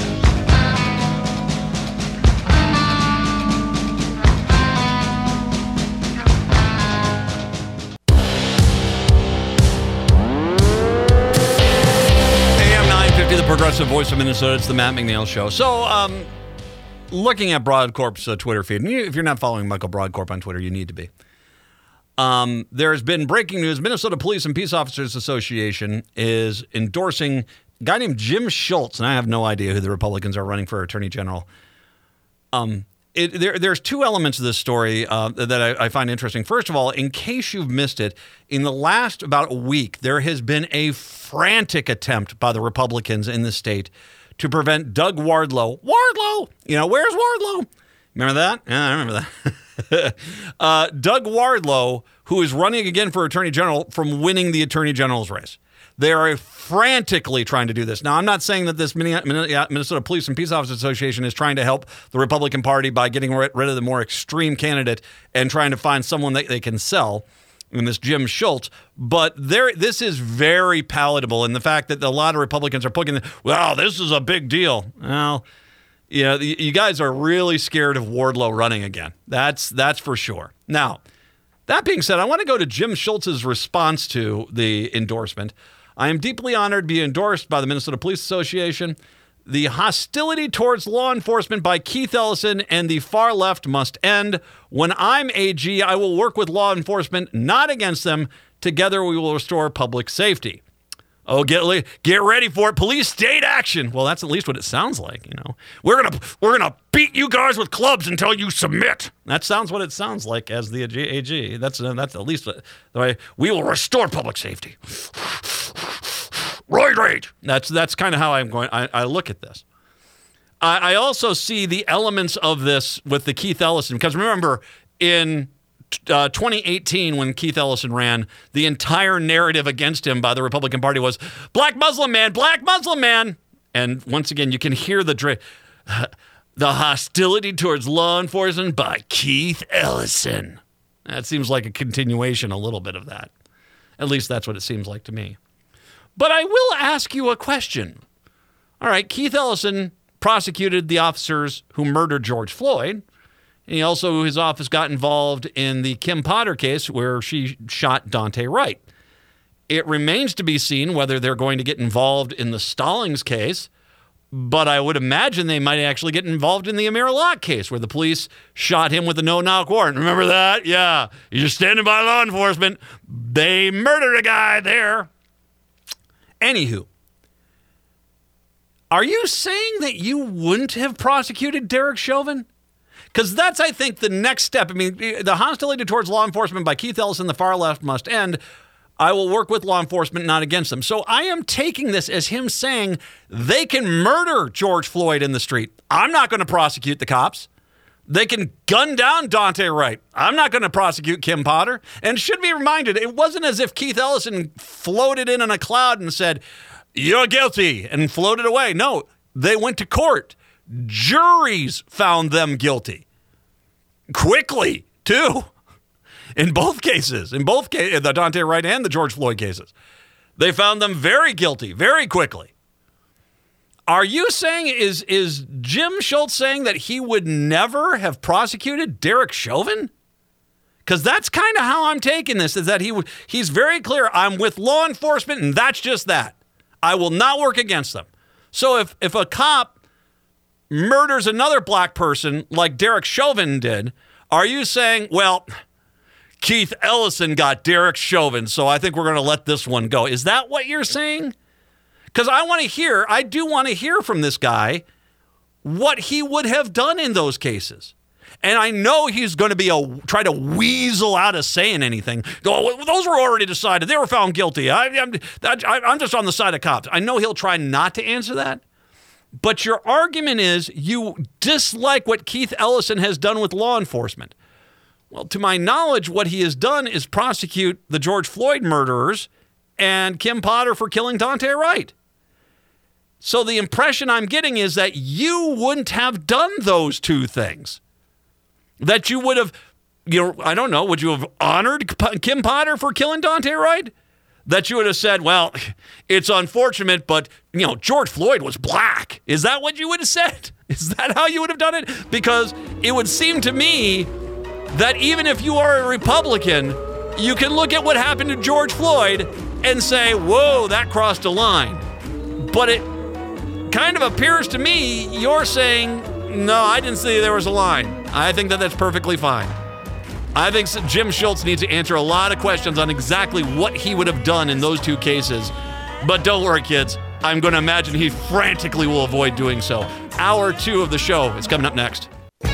Progressive voice of Minnesota. It's the Matt McNeil Show. So, um, looking at Broadcorp's uh, Twitter feed, and you, if you're not following Michael Broadcorp on Twitter, you need to be. Um, there has been breaking news. Minnesota Police and Peace Officers Association is endorsing a guy named Jim Schultz, and I have no idea who the Republicans are running for Attorney General. Um, it, there, there's two elements of this story uh, that I, I find interesting. First of all, in case you've missed it, in the last about a week, there has been a frantic attempt by the Republicans in the state to prevent Doug Wardlow. Wardlow! You know, where's Wardlow? Remember that? Yeah, I remember that. uh, Doug Wardlow, who is running again for Attorney General, from winning the Attorney General's race. They are frantically trying to do this. Now, I'm not saying that this Minnesota Police and Peace Officers Association is trying to help the Republican Party by getting rid of the more extreme candidate and trying to find someone that they can sell, in this Jim Schultz. But there, this is very palatable in the fact that a lot of Republicans are poking, well, this is a big deal. Well, you know, you guys are really scared of Wardlow running again. That's that's for sure. Now, that being said, I want to go to Jim Schultz's response to the endorsement. I am deeply honored to be endorsed by the Minnesota Police Association. The hostility towards law enforcement by Keith Ellison and the far left must end. When I'm A G, I will work with law enforcement, not against them. Together, we will restore public safety. Oh, get get ready for it. Police state action. Well, that's at least what it sounds like, you know. We're gonna we're gonna beat you guys with clubs until you submit. That sounds what it sounds like as the A G. That's that's at least the way we will restore public safety. Roid rage. That's that's kind of how I'm going. I, I look at this. I, I also see the elements of this with the Keith Ellison, because remember in Uh, twenty eighteen, when Keith Ellison ran, the entire narrative against him by the Republican Party was black Muslim man, black Muslim man. And once again, you can hear the dra- the hostility towards law enforcement by Keith Ellison. That seems like a continuation, a little bit of that. At least that's what it seems like to me. But I will ask you a question. All right, Keith Ellison prosecuted the officers who murdered George Floyd. And he also, his office got involved in the Kim Potter case where she shot Daunte Wright. It remains to be seen whether they're going to get involved in the Stallings case, but I would imagine they might actually get involved in the Amir Locke case where the police shot him with a no-knock warrant. Remember that? Yeah. You're just standing by law enforcement. They murdered a guy there. Anywho, are you saying that you wouldn't have prosecuted Derek Chauvin? Because that's, I think, the next step. I mean, the hostility towards law enforcement by Keith Ellison, the far left, must end. I will work with law enforcement, not against them. So I am taking this as him saying they can murder George Floyd in the street. I'm not going to prosecute the cops. They can gun down Daunte Wright. I'm not going to prosecute Kim Potter. And should be reminded, it wasn't as if Keith Ellison floated in on a cloud and said, "You're guilty," and floated away. No, they went to court. Juries found them guilty. Quickly, too. In both cases, in both cases, the Daunte Wright and the George Floyd cases. They found them very guilty, very quickly. Are you saying, is, is Jim Schultz saying that he would never have prosecuted Derek Chauvin? Because that's kind of how I'm taking this, is that he would, he's very clear, I'm with law enforcement, and that's just that. I will not work against them. So if, if a cop murders another black person like Derek Chauvin did, are you saying, well, Keith Ellison got Derek Chauvin, so I think we're going to let this one go? Is that what you're saying? Because I want to hear, I do want to hear from this guy what he would have done in those cases. And I know he's going to be a try to weasel out of saying anything. Oh, those were already decided. They were found guilty. I, I'm, I'm just on the side of cops. I know he'll try not to answer that. But your argument is you dislike what Keith Ellison has done with law enforcement. Well, to my knowledge, what he has done is prosecute the George Floyd murderers and Kim Potter for killing Daunte Wright. So the impression I'm getting is that you wouldn't have done those two things. That you would have, you know, I don't know, would you have honored Kim Potter for killing Daunte Wright? That you would have said, well, it's unfortunate, but, you know, George Floyd was black. Is that what you would have said? Is that how you would have done it? Because it would seem to me that even if you are a Republican, you can look at what happened to George Floyd and say, whoa, that crossed a line. But it kind of appears to me you're saying, no, I didn't see there was a line. I think that that's perfectly fine. I think Jim Schultz needs to answer a lot of questions on exactly what he would have done in those two cases. But don't worry, kids. I'm going to imagine he frantically will avoid doing so. Hour two of the show is coming up next. A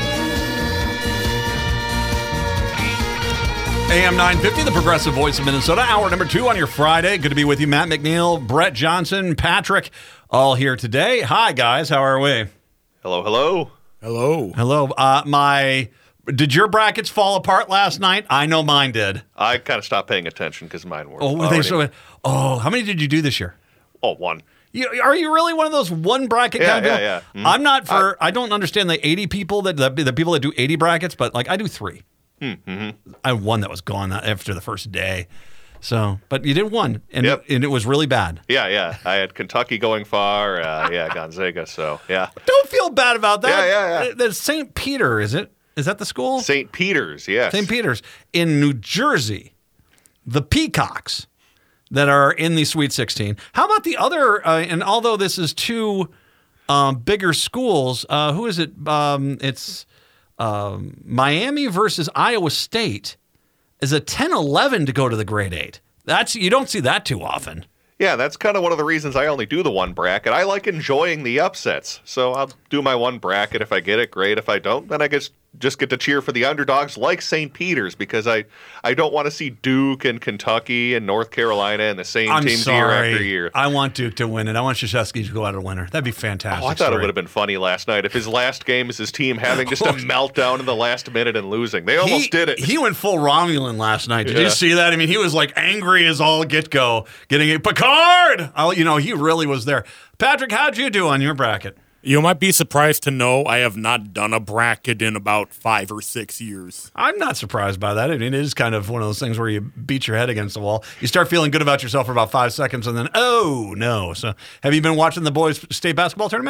M nine fifty, the Progressive Voice of Minnesota. Hour number two on your Friday. Good to be with you, Matt McNeil, Brett Johnson, Patrick, all here today. Hi, guys. How are we? Hello, hello. Hello. Hello. Uh, my... Did your brackets fall apart last night? I know mine did. I kind of stopped paying attention because mine were. Oh, were they so? Oh, how many did you do this year? Oh, one. You, are you really one of those one bracket yeah, kind of people? Yeah, yeah. Mm-hmm. I'm not for. I, I don't understand the eighty people that the, the people that do eighty brackets, but like I do three. Mm-hmm. I had one that was gone after the first day. So, but you did one, and, yep. and it was really bad. Yeah, yeah. I had Kentucky going far. Uh, yeah, Gonzaga. So, yeah. Don't feel bad about that. Yeah, yeah, yeah. That's Saint Peter, is it? Is that the school? Saint Peter's, yes. Saint Peter's. In New Jersey, the Peacocks that are in the Sweet sixteen. How about the other, uh, and although this is two um, bigger schools, uh, who is it? Um, it's um, Miami versus Iowa State is a ten eleven to go to the grade eight. That's you don't see that too often. Yeah, that's kind of one of the reasons I only do the one bracket. I like enjoying the upsets. So I'll do my one bracket. If I get it, great. If I don't, then I guess just get to cheer for the underdogs like Saint Peter's because I, I don't want to see Duke and Kentucky and North Carolina and the same I'm teams sorry. year after year. I want Duke to win it. I want Krzyzewski to go out a winner. That'd be fantastic. Oh, I thought story. it would have been funny last night if his last game is his team having just a meltdown in the last minute and losing. They almost he, did it. He went full Romulan last night. Did yeah. you see that? I mean, he was like angry as all get go, getting a Picard. I'll, you know, he really was there. Patrick, how'd you do on your bracket? You might be surprised to know I have not done a bracket in about five or six years. I'm not surprised by that. I mean, it is kind of one of those things where you beat your head against the wall. You start feeling good about yourself for about five seconds, and then, oh, no. So have you been watching the boys' state basketball tournament?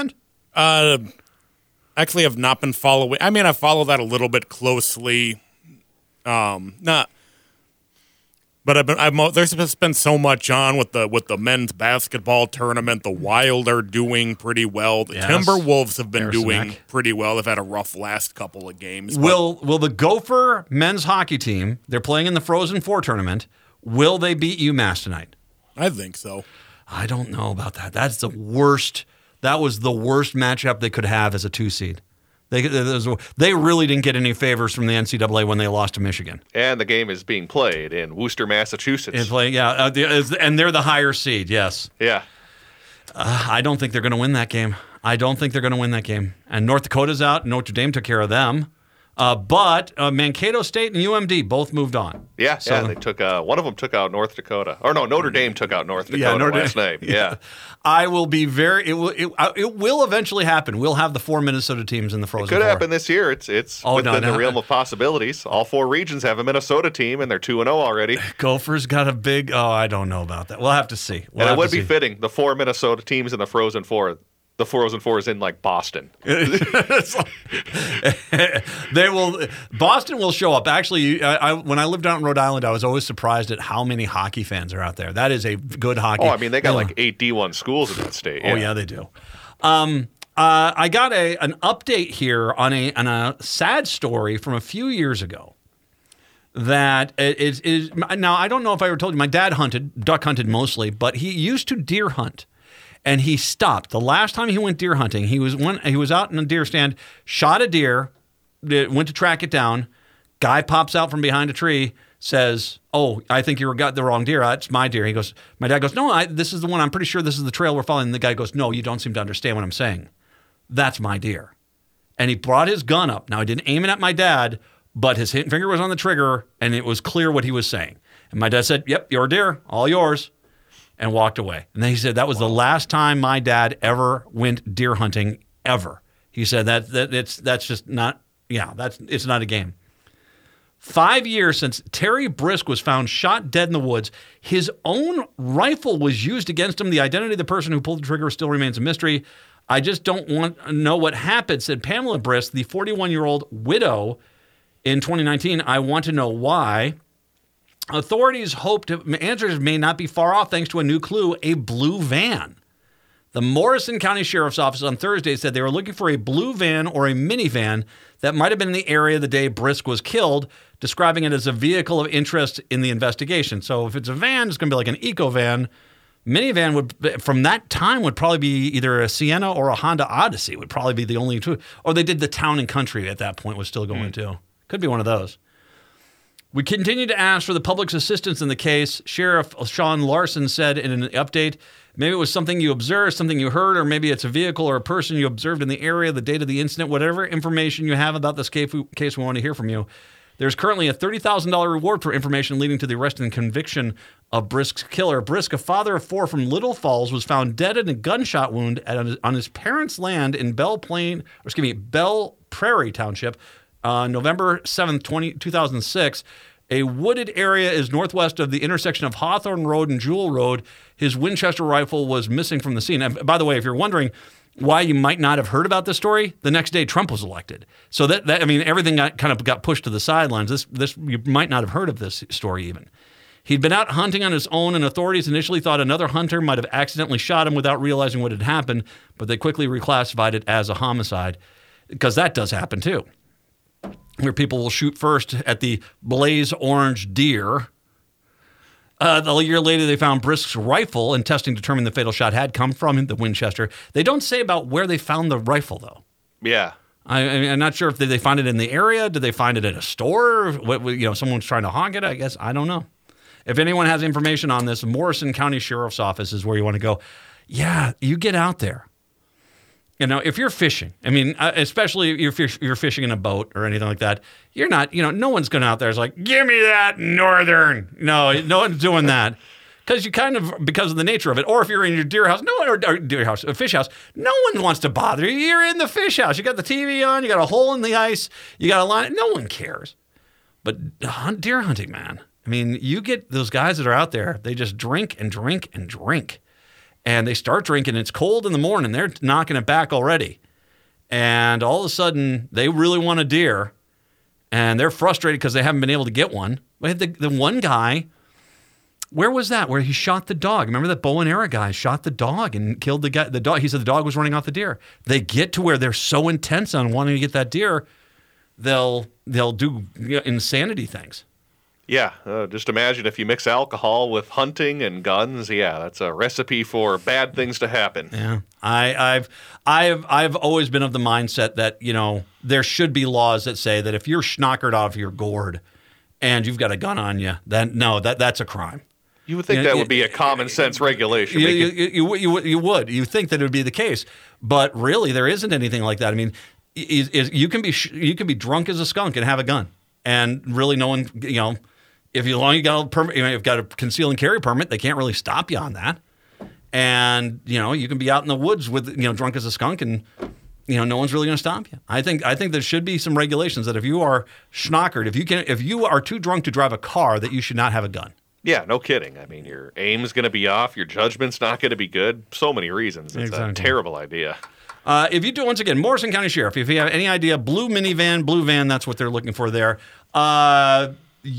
Uh, actually, have not been following. I mean, I follow that a little bit closely. Um, not, but I've been. I've, mo- there's just been so much on with the with the men's basketball tournament. The Wild are doing pretty well. The Yes. Timberwolves have been Harrison doing Eck. pretty well. They've had a rough last couple of games. but- Will Will the Gopher men's hockey team? They're playing in the Frozen Four tournament. Will they beat UMass tonight? I think so. I don't know about that. That's the worst. That was the worst matchup they could have as a two seed. They they really didn't get any favors from the N C double A when they lost to Michigan. And the game is being played in Worcester, Massachusetts. And play, yeah, uh, the, and they're the higher seed. Yes, yeah. uh, I don't think they're going to win that game. I don't think they're going to win that game. And North Dakota's out. Notre Dame took care of them. Uh, but uh, Mankato State and U M D both moved on. Yeah, So- yeah, they took uh, one of them took out North Dakota, or no, Notre Dame took out North Dakota Yeah, Notre last Dame. night. Yeah, I will be very. It will. It, uh, it will eventually happen. We'll have the four Minnesota teams in the Frozen could Four. happen this year. It's it's Oh, within no, the no. realm of possibilities. All four regions have a Minnesota team, and they're two and zero already. Gophers got a big. Oh, I don't know about that. We'll have to see. We'll and have it would to be see. fitting. The four Minnesota teams in the Frozen Four. The Frozen Four is in like Boston. It's like- they will. Boston will show up. Actually, I, I, when I lived out in Rhode Island, I was always surprised at how many hockey fans are out there. That is a good hockey. Oh, I mean, they got Yeah. like eight D one schools in that state. Oh yeah, they do. Um, uh, I got a an update here on a on a sad story from a few years ago. That is is now I don't know if I ever told you. My dad hunted, duck hunted mostly, but he used to deer hunt, and he stopped. The last time he went deer hunting, he was one. He was out in a deer stand, shot a deer, it- went to track it down. Guy pops out from behind a tree, says, "Oh, I think you got the wrong deer. It's my deer." He goes, "My dad goes, no, I, this is the one. I'm pretty sure this is the trail we're following." And the guy goes, "No, you don't seem to understand what I'm saying. That's my deer." And he brought his gun up. Now, he didn't aim it at my dad, but his hit finger was on the trigger, and it was clear what he was saying. And my dad said, "Yep, your deer, all yours," and walked away. And then he said that was the last time my dad ever went deer hunting, ever. He said that, that it's that's just not, yeah, that's it's not a game. Five years since Terry Brisk was found shot dead in the woods, his own rifle was used against him. The identity of the person who pulled the trigger still remains a mystery. I just don't want to know what happened, said Pamela Brisk, the forty-one-year-old widow in twenty nineteen. I want to know why. Authorities hope to, answers may not be far off thanks to a new clue, a blue van. The Morrison County Sheriff's Office on Thursday said they were looking for a blue van or a minivan that might have been in the area the day Brisk was killed, describing it as a vehicle of interest in the investigation. So if it's a van, it's going to be like an eco van. Minivan would, from that time, would probably be either a Sienna or a Honda Odyssey would probably be the only two. Or they did the Town and Country at that point was still going too. Could be one of those. We continue to ask for the public's assistance in the case. Sheriff Sean Larson said in an update, maybe it was something you observed, something you heard, or maybe it's a vehicle or a person you observed in the area, the date of the incident, whatever information you have about this case, we, case, we want to hear from you. There's currently a thirty thousand dollars reward for information leading to the arrest and conviction of Brisk's killer. Brisk, a father of four from Little Falls, was found dead in a gunshot wound at, on his parents' land in Belle Plaine, or excuse me, Belle Prairie Township, on uh, November seventh, two thousand six. A wooded area is northwest of the intersection of Hawthorne Road and Jewel Road. His Winchester rifle was missing from the scene. And by the way, if you're wondering why you might not have heard about this story, the next day Trump was elected. So that, that I mean, everything got, kind of got pushed to the sidelines. This, this you might not have heard of this story even. He'd been out hunting on his own, and authorities initially thought another hunter might have accidentally shot him without realizing what had happened, but they quickly reclassified it as a homicide, because that does happen too, where people will shoot first at the blaze orange deer. Uh, a year later, they found Brisk's rifle, and testing determined the fatal shot had come from the Winchester. They don't say about where they found the rifle, though. Yeah. I, I'm not sure if they, they find it in the area. Did they find it at a store? What, you know, someone's trying to hog it. I guess I don't know. If anyone has information on this, Morrison County Sheriff's Office is where you want to go. Yeah, you get out there. You know, if you're fishing, I mean, especially if you're, you're fishing in a boat or anything like that, you're not, you know, no one's going out there is like, give me that Northern. No, no one's doing that. Because you kind of, because of the nature of it. Or if you're in your deer house, no one, or, or deer house, a fish house, no one wants to bother you. You're in the fish house. You got the T V on, you got a hole in the ice, you got a line. No one cares. But hunt, deer hunting, man. I mean, you get those guys that are out there, they just drink and drink and drink. and they start drinking. It's cold in the morning. They're knocking it back already. And all of a sudden, they really want a deer, and they're frustrated because they haven't been able to get one. But the, the one guy, where was that? Where he shot the dog. Remember that bow and arrow guy shot the dog and killed the guy. The dog. He said the dog was running off the deer. They get to where they're so intense on wanting to get that deer, they'll they'll do you know, insanity things. Yeah, uh, just imagine if you mix alcohol with hunting and guns. Yeah, that's a recipe for bad things to happen. Yeah, I, I've, I've, I've always been of the mindset that you know there should be laws that say that if you're schnockered off your gourd and you've got a gun on you, then no, that that's a crime. You would think You- that you- would be a common sense regulation. You, Make you, it- you, you, you, you would. You think that it would be the case, but really there isn't anything like that. I mean, is, is, you can be sh- you can be drunk as a skunk and have a gun, and really no one, you know, if you long you got a permit, you know, you've got a conceal and carry permit, they can't really stop you on that. And you know, you can be out in the woods with you know drunk as a skunk, and you know, no one's really going to stop you. I think I think there should be some regulations that if you are schnockered, if you can, if you are too drunk to drive a car, that you should not have a gun. Yeah, no kidding. I mean, your aim's going to be off. Your judgment's not going to be good. So many reasons. It's Exactly. a terrible idea. Uh, if you do, once again, Morrison County Sheriff, if you have any idea, blue minivan, blue van, that's what they're looking for there. Uh,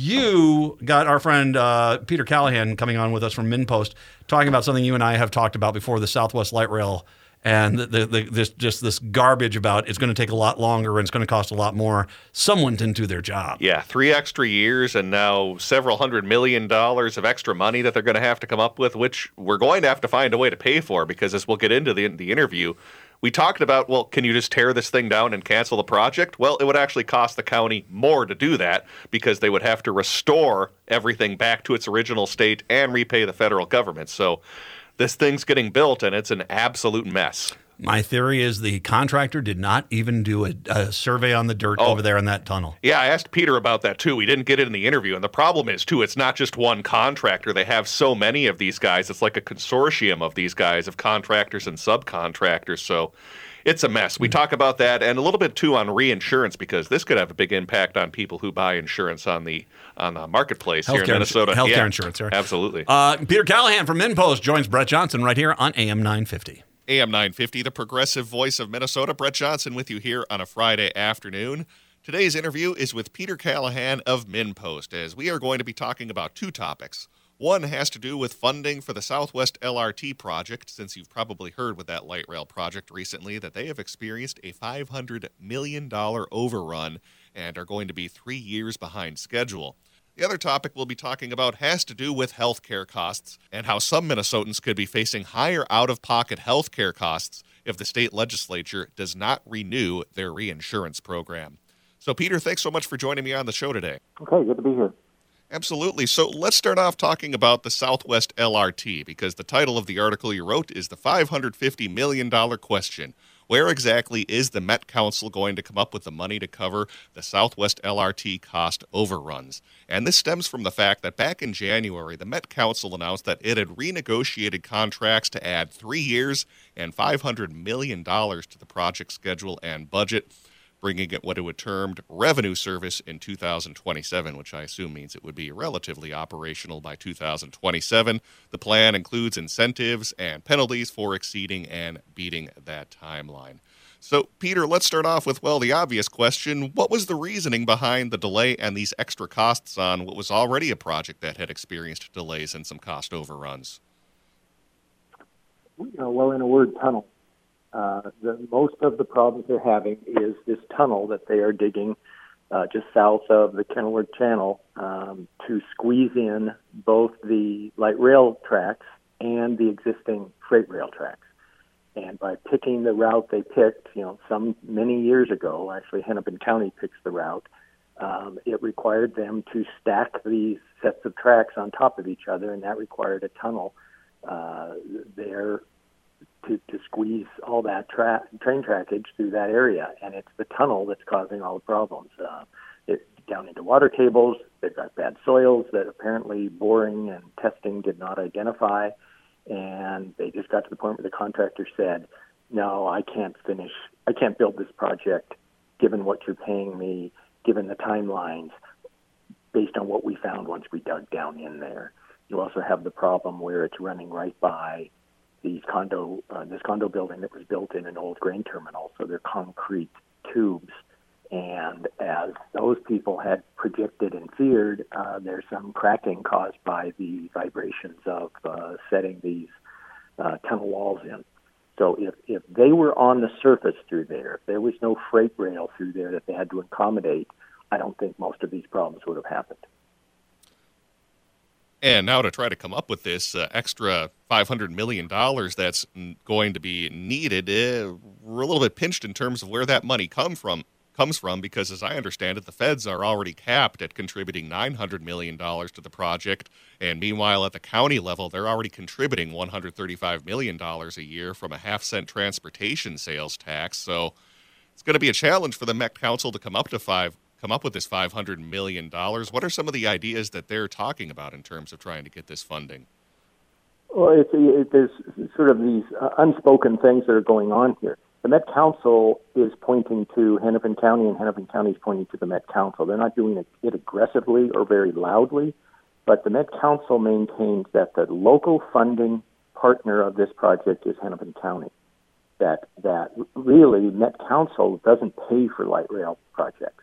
you got our friend uh, Peter Callahan coming on with us from MinPost, talking about something you and I have talked about before, the Southwest Light Rail, and the, the, the, this just this garbage about it's going to take a lot longer and it's going to cost a lot more. Someone didn't do their job. Yeah, three extra years and now several hundred million dollars of extra money that they're going to have to come up with, which we're going to have to find a way to pay for because as we'll get into the, the interview, we talked about, well, can you just tear this thing down and cancel the project? Well, it would actually cost the county more to do that because they would have to restore everything back to its original state and repay the federal government. So this thing's getting built and it's an absolute mess. My theory is the contractor did not even do a, a survey on the dirt Oh. over there in that tunnel. Yeah, I asked Peter about that too. We didn't get it in the interview. And the problem is, too, it's not just one contractor. They have so many of these guys. It's like a consortium of these guys, of contractors and subcontractors. So it's a mess. We talk about that and a little bit, too, on reinsurance because this could have a big impact on people who buy insurance on the on the marketplace here in Healthcare Minnesota. insu- healthcare Yeah, insurance, sir. Absolutely. Uh, Peter Callahan from MinPost joins Brett Johnson right here on A M nine fifty. A M nine fifty, the progressive voice of Minnesota. Brett Johnson with you here on a Friday afternoon. Today's interview is with Peter Callahan of MinPost, as we are going to be talking about two topics. One has to do with funding for the Southwest L R T project, since you've probably heard with that light rail project recently that they have experienced a five hundred million dollars overrun and are going to be three years behind schedule. The other topic we'll be talking about has to do with health care costs and how some Minnesotans could be facing higher out-of-pocket health care costs if the state legislature does not renew their reinsurance program. So, Peter, thanks so much for joining me on the show today. Okay, good to be here. Absolutely. So let's start off talking about the Southwest L R T, because the title of the article you wrote is the five hundred fifty million dollars question. Where exactly is the Met Council going to come up with the money to cover the Southwest L R T cost overruns? And this stems from the fact that back in January, the Met Council announced that it had renegotiated contracts to add three years and five hundred million dollars to the project schedule and budget, bringing it what it would termed revenue service in two thousand twenty-seven, which I assume means it would be relatively operational by two thousand twenty-seven. The plan includes incentives and penalties for exceeding and beating that timeline. So, Peter, let's start off with, well, the obvious question. What was the reasoning behind the delay and these extra costs on what was already a project that had experienced delays and some cost overruns? You know, well, in a word, tunnel. Uh, the, most of the problems they're having is this tunnel that they are digging uh, just south of the Kenilworth Channel um, to squeeze in both the light rail tracks and the existing freight rail tracks. And by picking the route they picked, you know, some many years ago, actually Hennepin County picks the route, um, it required them to stack these sets of tracks on top of each other, and that required a tunnel uh, there to, to squeeze all that tra- train trackage through that area. And it's the tunnel that's causing all the problems. Uh, it, down into water tables, they've got bad soils that apparently boring and testing did not identify. And they just got to the point where the contractor said, no, I can't finish, I can't build this project given what you're paying me, given the timelines, based on what we found once we dug down in there. You also have the problem where it's running right by these condo, uh, this condo building that was built in an old grain terminal, so they're concrete tubes. And as those people had predicted and feared, uh, there's some cracking caused by the vibrations of uh, setting these uh, tunnel walls in. So if, if they were on the surface through there, if there was no freight rail through there that they had to accommodate, I don't think most of these problems would have happened. And now to try to come up with this uh, extra five hundred million dollars that's going to be needed, uh, we're a little bit pinched in terms of where that money come from, comes from, because as I understand it, the feds are already capped at contributing nine hundred million dollars to the project. And meanwhile, at the county level, they're already contributing one hundred thirty-five million dollars a year from a half-cent transportation sales tax. So it's going to be a challenge for the Met Council to come up to five come up with this five hundred million dollars. What are some of the ideas that they're talking about in terms of trying to get this funding? Well, it's, it, there's sort of these uh, unspoken things that are going on here. The Met Council is pointing to Hennepin County, and Hennepin County is pointing to the Met Council. They're not doing it, it aggressively or very loudly, but the Met Council maintains that the local funding partner of this project is Hennepin County. That that really Met Council doesn't pay for light rail projects.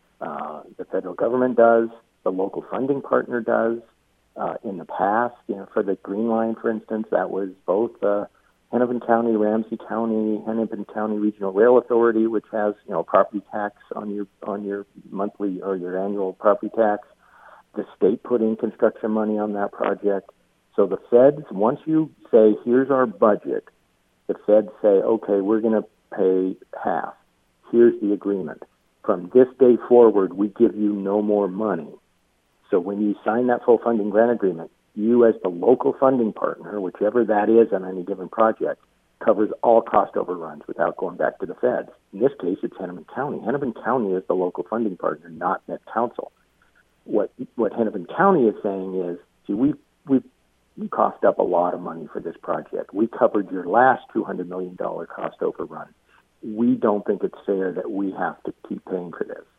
Uh, the federal government does. The local funding partner does. Uh, in the past, you know, for the Green Line, for instance, that was both uh, Hennepin County, Ramsey County, Hennepin County Regional Rail Authority, which has, you know, property tax on your on your monthly or your annual property tax. The state put in construction money on that project. So the feds, once you say, here's our budget, the feds say, okay, we're going to pay half. Here's the agreement. From this day forward, we give you no more money. So when you sign that full funding grant agreement, you as the local funding partner, whichever that is on any given project, covers all cost overruns without going back to the feds. In this case, it's Hennepin County. Hennepin County is the local funding partner, not Met Council. What what Hennepin County is saying is, see, we we coughed up a lot of money for this project. We covered your last two hundred million dollars cost overrun. We don't think it's fair that we have to keep paying for this.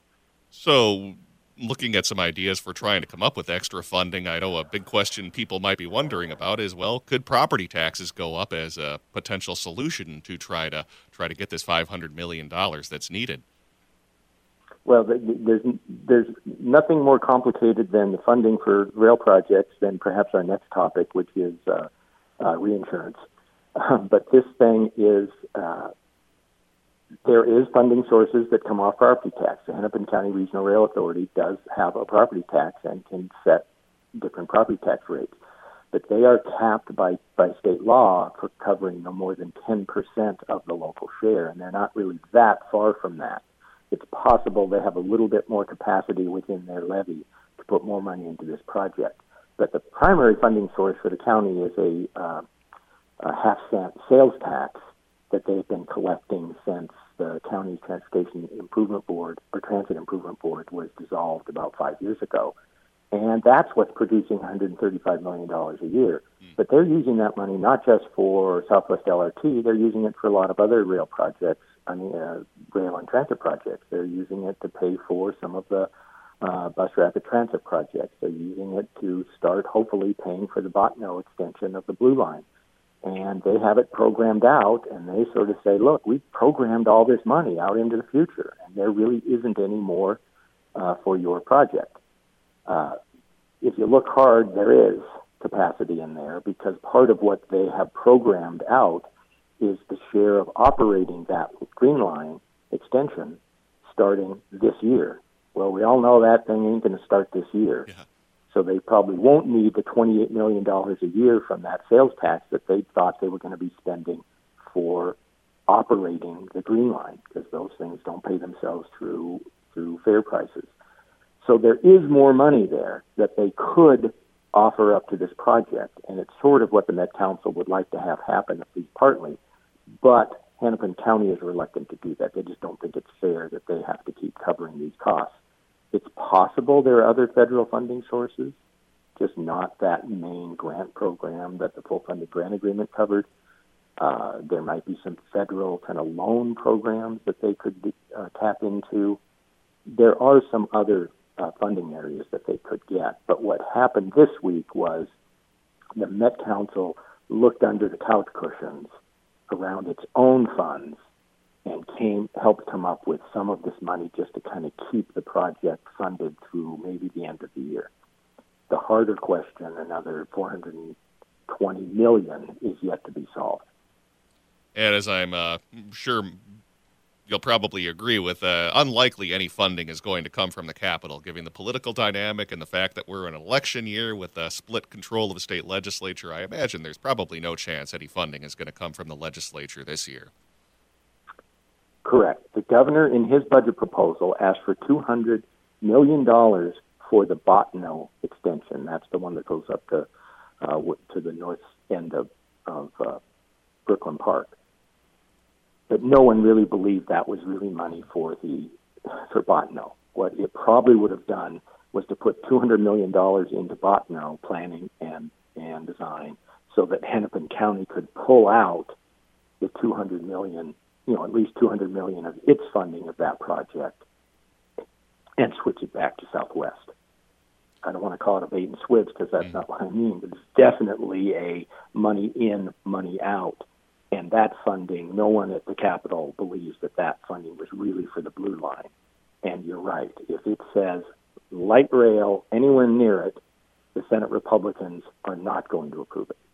So, looking at some ideas for trying to come up with extra funding, I know a big question people might be wondering about is, well, could property taxes go up as a potential solution to try to try to get this five hundred million dollars that's needed? Well, there's there's nothing more complicated than the funding for rail projects than perhaps our next topic, which is uh, uh, reinsurance. Um, but this thing is, uh, there is funding sources that come off property tax. The Hennepin County Regional Rail Authority does have a property tax and can set different property tax rates. But they are capped by, by state law for covering no more than ten percent of the local share, and they're not really that far from that. It's possible they have a little bit more capacity within their levy to put more money into this project. But the primary funding source for the county is a, uh, a half-cent sales tax that they've been collecting since the county's Transportation Improvement Board, or Transit Improvement Board, was dissolved about five years ago. And that's what's producing one hundred thirty-five million dollars a year. Mm. But they're using that money not just for Southwest L R T, they're using it for a lot of other rail projects, I mean, uh, rail and transit projects. They're using it to pay for some of the uh, bus rapid transit projects. They're using it to start, hopefully, paying for the Botno extension of the Blue Line. And they have it programmed out, and they sort of say, look, we've programmed all this money out into the future, and there really isn't any more uh, for your project. Uh, if you look hard, there is capacity in there, because part of what they have programmed out is the share of operating that Green Line extension starting this year. Well, we all know that thing ain't going to start this year. Yeah. So they probably won't need the twenty-eight million dollars a year from that sales tax that they thought they were going to be spending for operating the Green Line, because those things don't pay themselves through through fare prices. So there is more money there that they could offer up to this project, and it's sort of what the Met Council would like to have happen, at least partly. But Hennepin County is reluctant to do that. They just don't think it's fair that they have to keep covering these costs. It's possible there are other federal funding sources, just not that main grant program that the full funded grant agreement covered. Uh, there might be some federal kind of loan programs that they could uh, tap into. There are some other uh, funding areas that they could get. But what happened this week was the Met Council looked under the couch cushions around its own funds and came helped come up with some of this money just to kind of keep the project funded through maybe the end of the year. The harder question, another four hundred twenty million dollars, is yet to be solved. And as I'm uh, sure you'll probably agree with, uh, unlikely any funding is going to come from the Capitol, given the political dynamic and the fact that we're in an election year with uh, split control of the state legislature. I imagine there's probably no chance any funding is going to come from the legislature this year. Correct. The governor, in his budget proposal, asked for two hundred million dollars for the Bottineau extension. That's the one that goes up to uh, to the north end of, of uh, Brooklyn Park. But no one really believed that was really money for the for Bottineau. What it probably would have done was to put two hundred million dollars into Bottineau planning and, and design so that Hennepin County could pull out the two hundred million dollars, you know, at least two hundred million dollars of its funding of that project and switch it back to Southwest. I don't want to call it a bait and switch because that's mm. not what I mean, but it's definitely a money in, money out. And that funding, no one at the Capitol believes that that funding was really for the Blue Line. And you're right. If it says light rail anywhere near it, the Senate Republicans are not going to approve it.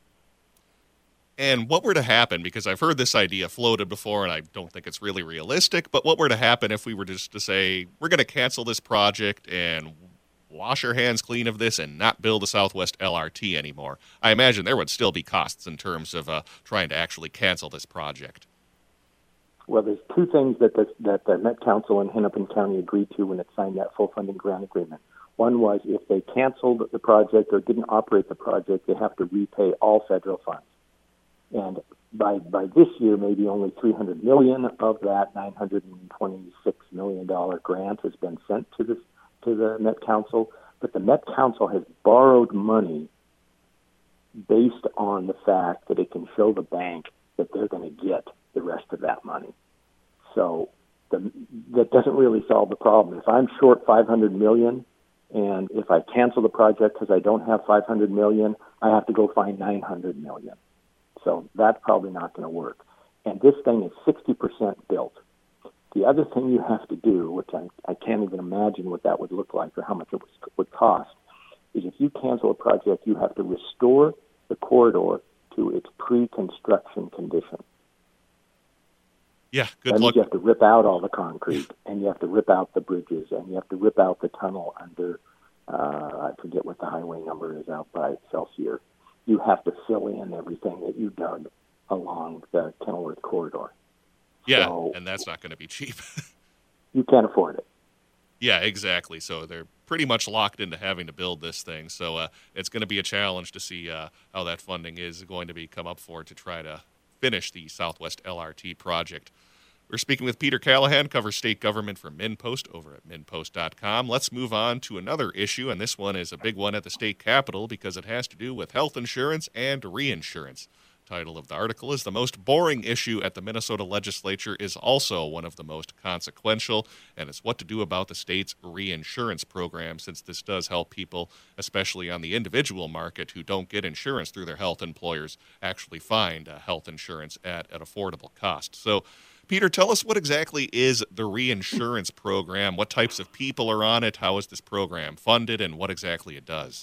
And what were to happen, because I've heard this idea floated before, and I don't think it's really realistic, but what were to happen if we were just to say, we're going to cancel this project and wash our hands clean of this and not build the Southwest L R T anymore? I imagine there would still be costs in terms of uh, trying to actually cancel this project. Well, there's two things that the, that the Met Council in Hennepin County agreed to when it signed that full funding grant agreement. One was if they canceled the project or didn't operate the project, they have to repay all federal funds. And by by this year, maybe only three hundred million dollars of that nine hundred twenty-six million dollars grant has been sent to the to the Met Council. But the Met Council has borrowed money based on the fact that it can show the bank that they're going to get the rest of that money. So the, that doesn't really solve the problem. If I'm short five hundred million dollars, and if I cancel the project because I don't have five hundred million dollars, I have to go find nine hundred million dollars. So that's probably not going to work. And this thing is sixty percent built. The other thing you have to do, which I, I can't even imagine what that would look like or how much it would, would cost, is if you cancel a project, you have to restore the corridor to its pre-construction condition. Yeah, good that luck. Means you have to rip out all the concrete, and you have to rip out the bridges, and you have to rip out the tunnel under, uh, I forget what the highway number is out by Excelsior. You have to fill in everything that you dug along the Kenilworth corridor. Yeah, so, and that's not going to be cheap. You can't afford it. Yeah, exactly. So they're pretty much locked into having to build this thing. So uh, it's going to be a challenge to see uh, how that funding is going to be come up for to try to finish the Southwest L R T project. We're speaking with Peter Callahan, covers state government for MinnPost over at min post dot com. Let's move on to another issue, and this one is a big one at the state capitol because it has to do with health insurance and reinsurance. Title of the article is "The Most Boring Issue at the Minnesota Legislature is Also One of the Most Consequential," and it's what to do about the state's reinsurance program, since this does help people, especially on the individual market, who don't get insurance through their health employers, actually find uh, health insurance at an affordable cost. So, Peter, tell us what exactly is the reinsurance program, what types of people are on it, how is this program funded, and what exactly it does.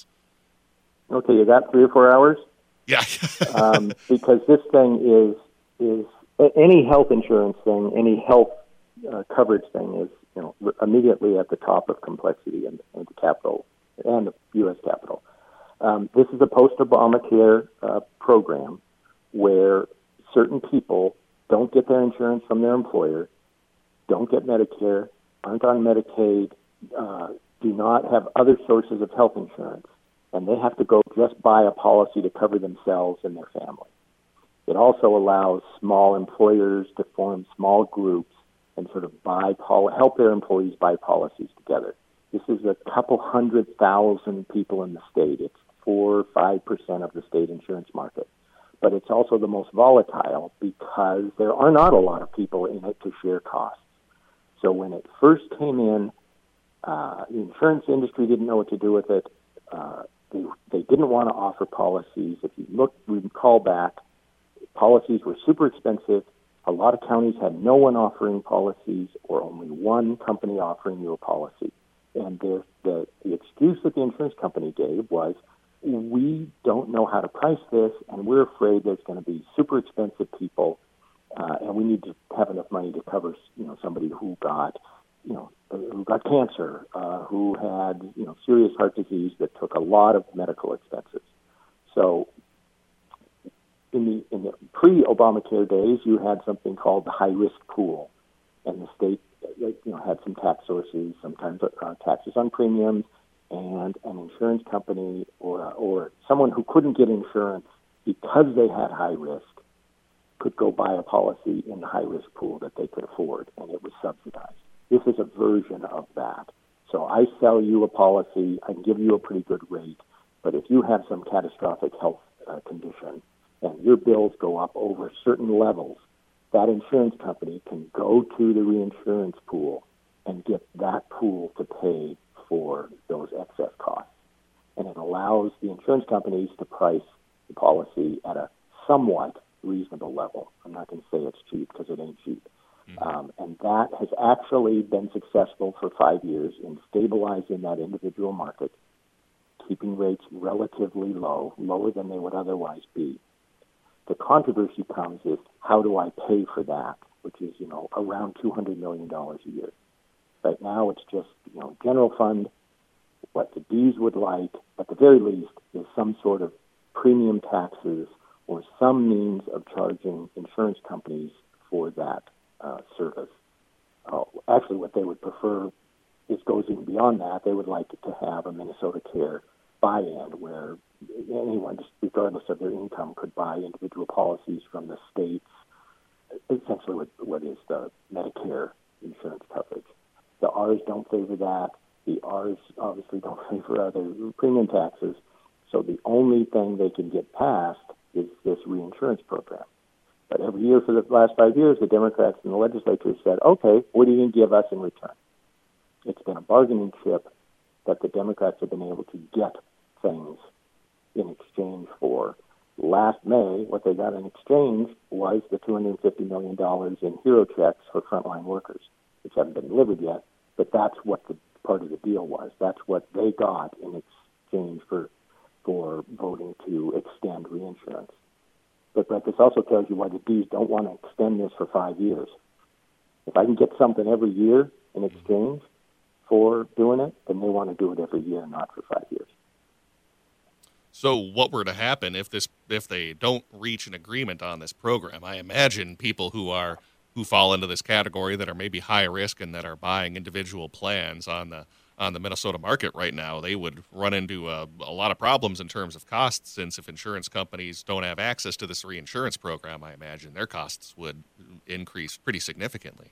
Okay, you got three or four hours? Yeah. um, because this thing is is any health insurance thing, any health uh, coverage thing is you know immediately at the top of complexity in, in the Capitol and the U S Capitol. Um, this is a post-Obamacare uh, program where certain people don't get their insurance from their employer, don't get Medicare, aren't on Medicaid, uh, do not have other sources of health insurance, and they have to go just buy a policy to cover themselves and their family. It also allows small employers to form small groups and sort of buy pol- help their employees buy policies together. This is a couple hundred thousand people in the state. It's four or five percent of the state insurance market. But it's also the most volatile because there are not a lot of people in it to share costs. So when it first came in, uh, the insurance industry didn't know what to do with it. Uh, they, they didn't want to offer policies. If you look, we can call back, policies were super expensive. A lot of counties had no one offering policies or only one company offering you a policy. And the, the, the excuse that the insurance company gave was, we don't know how to price this, and we're afraid there's going to be super expensive people, uh, and we need to have enough money to cover, you know, somebody who got, you know, who got cancer, uh, who had, you know, serious heart disease that took a lot of medical expenses. So in the in the pre-Obamacare days, you had something called the high-risk pool, and the state, you know, had some tax sources, sometimes uh, taxes on premiums, and an insurance company or or someone who couldn't get insurance because they had high risk could go buy a policy in the high-risk pool that they could afford, and it was subsidized. This is a version of that. So I sell you a policy, I can give you a pretty good rate, but if you have some catastrophic health uh, condition and your bills go up over certain levels, that insurance company can go to the reinsurance pool and get that pool to pay for those excess costs. And it allows the insurance companies to price the policy at a somewhat reasonable level. I'm not going to say it's cheap because it ain't cheap. Mm-hmm. Um, and that has actually been successful for five years in stabilizing that individual market, keeping rates relatively low, lower than they would otherwise be. The controversy comes is, how do I pay for that, which is, you know, around two hundred million dollars a year. Right now, it's just, you know, general fund, what the D's would like, at the very least, is some sort of premium taxes or some means of charging insurance companies for that uh, service. Uh, actually, what they would prefer is goes even beyond that. They would like to have a Minnesota Care buy-in where anyone, just regardless of their income, could buy individual policies from the states, essentially what, what is the Medicare insurance coverage. The R's don't favor that. The R's obviously don't favor other premium taxes. So the only thing they can get passed is this reinsurance program. But every year for the last five years, the Democrats in the legislature said, okay, what are you going to give us in return? It's been a bargaining chip that the Democrats have been able to get things in exchange for. Last May, what they got in exchange was the two hundred fifty million dollars in hero checks for frontline workers, which haven't been delivered yet, but that's what the part of the deal was. That's what they got in exchange for for voting to extend reinsurance. But, but this also tells you why the D's don't want to extend this for five years. If I can get something every year in exchange for doing it, then they want to do it every year, not for five years. So what were to happen if this if they don't reach an agreement on this program? I imagine people who are who fall into this category that are maybe high risk and that are buying individual plans on the on the Minnesota market right now, they would run into a, a lot of problems in terms of costs, since if insurance companies don't have access to this reinsurance program, I imagine their costs would increase pretty significantly.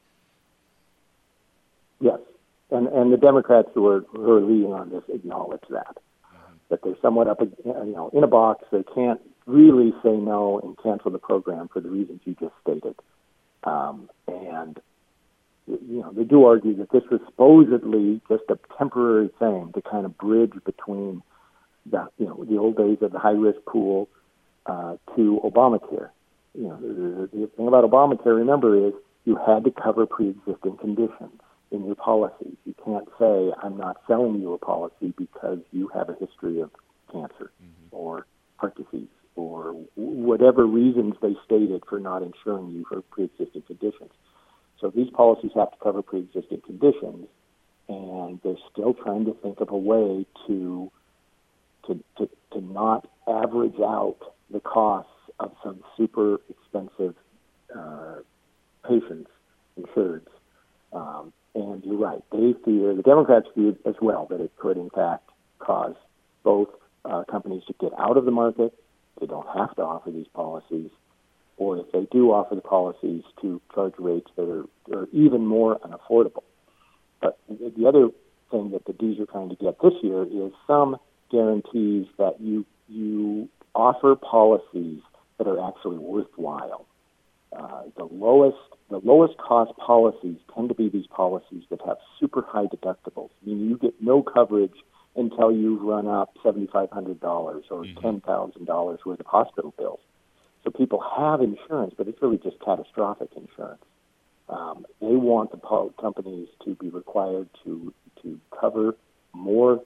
Yes, and and the Democrats who are, who are leading on this acknowledge that. That they're somewhat up, you know, in a box. They can't really say no and cancel the program for the reasons you just stated. Um, and, you know, they do argue that this was supposedly just a temporary thing to kind of bridge between the, you know, the old days of the high-risk pool uh, to Obamacare. You know, the, the thing about Obamacare, remember, is you had to cover pre-existing conditions in your policies. You can't say, I'm not selling you a policy because you have a history of cancer mm-hmm. or heart disease or whatever reasons they stated for not insuring you for pre-existing conditions. So these policies have to cover pre-existing conditions, and they're still trying to think of a way to to to, to not average out the costs of some super expensive uh, patients, insureds. Um, And you're right. They fear, the Democrats fear as well, that it could, in fact, cause both uh, companies to get out of the market. They don't have to offer these policies. Or if they do offer the policies, to charge rates that are, are even more unaffordable. But the other thing that the D's are trying to get this year is some guarantees that you you offer policies that are actually worthwhile. Uh, the lowest the lowest cost policies tend to be these policies that have super high deductibles, meaning you get no coverage until you've run up seven thousand five hundred dollars or Mm-hmm. ten thousand dollars worth of hospital bills. So people have insurance, but it's really just catastrophic insurance. Um, they want the po- companies to be required to to cover more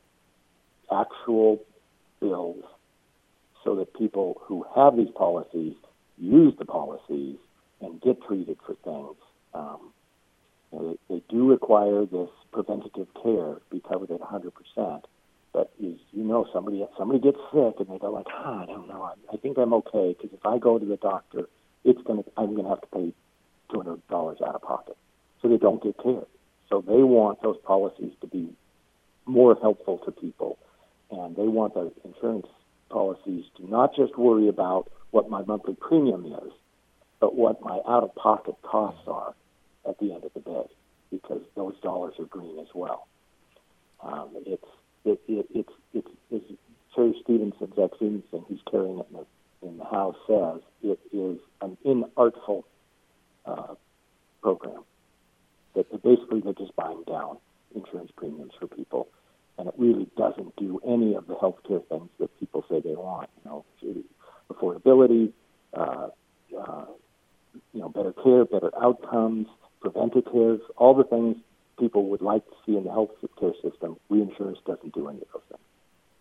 actual bills so that people who have these policies use the policies and get treated for things. Um, you know, they, they do require this preventative care to be covered at one hundred percent. But as you know, somebody somebody gets sick and they go like, ah, I don't know, I, I think I'm okay because if I go to the doctor, it's gonna I'm gonna have to pay two hundred dollars out of pocket. So they don't get care. So they want those policies to be more helpful to people, and they want the insurance policies to not just worry about what my monthly premium is, but what my out-of-pocket costs are at the end of the day, because those dollars are green as well. Um, it's it, it, it's it's it's Sherry Stevenson, Zach Stevenson, who's carrying it in the in the House, says it is an inartful uh, program that that basically they're just buying down insurance premiums for people, and it really doesn't do any of the healthcare things that people say they want. You know, affordability, uh, uh, you know, better care, better outcomes, preventative, all the things people would like to see in the health care system. Reinsurance doesn't do any of those things.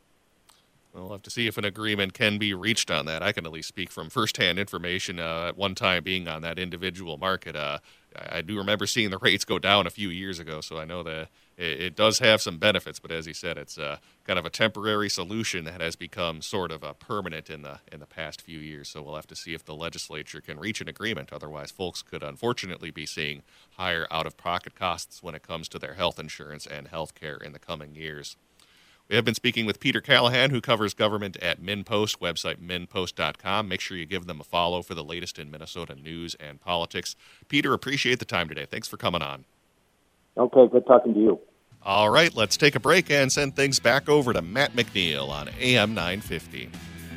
We'll have to see if an agreement can be reached on that. I can at least speak from firsthand information uh, at one time being on that individual market. Uh, I do remember seeing the rates go down a few years ago, so I know that it, it does have some benefits. But as you said, it's uh, kind of a temporary solution that has become sort of a permanent in the in the past few years. So we'll have to see if the legislature can reach an agreement. Otherwise, folks could unfortunately be seeing higher out-of-pocket costs when it comes to their health insurance and health care in the coming years. We have been speaking with Peter Callahan, who covers government at MinnPost, website min post dot com. Make sure you give them a follow for the latest in Minnesota news and politics. Peter, appreciate the time today. Thanks for coming on. Okay, good talking to you. All right, let's take a break and send things back over to Matt McNeil on A M nine fifty.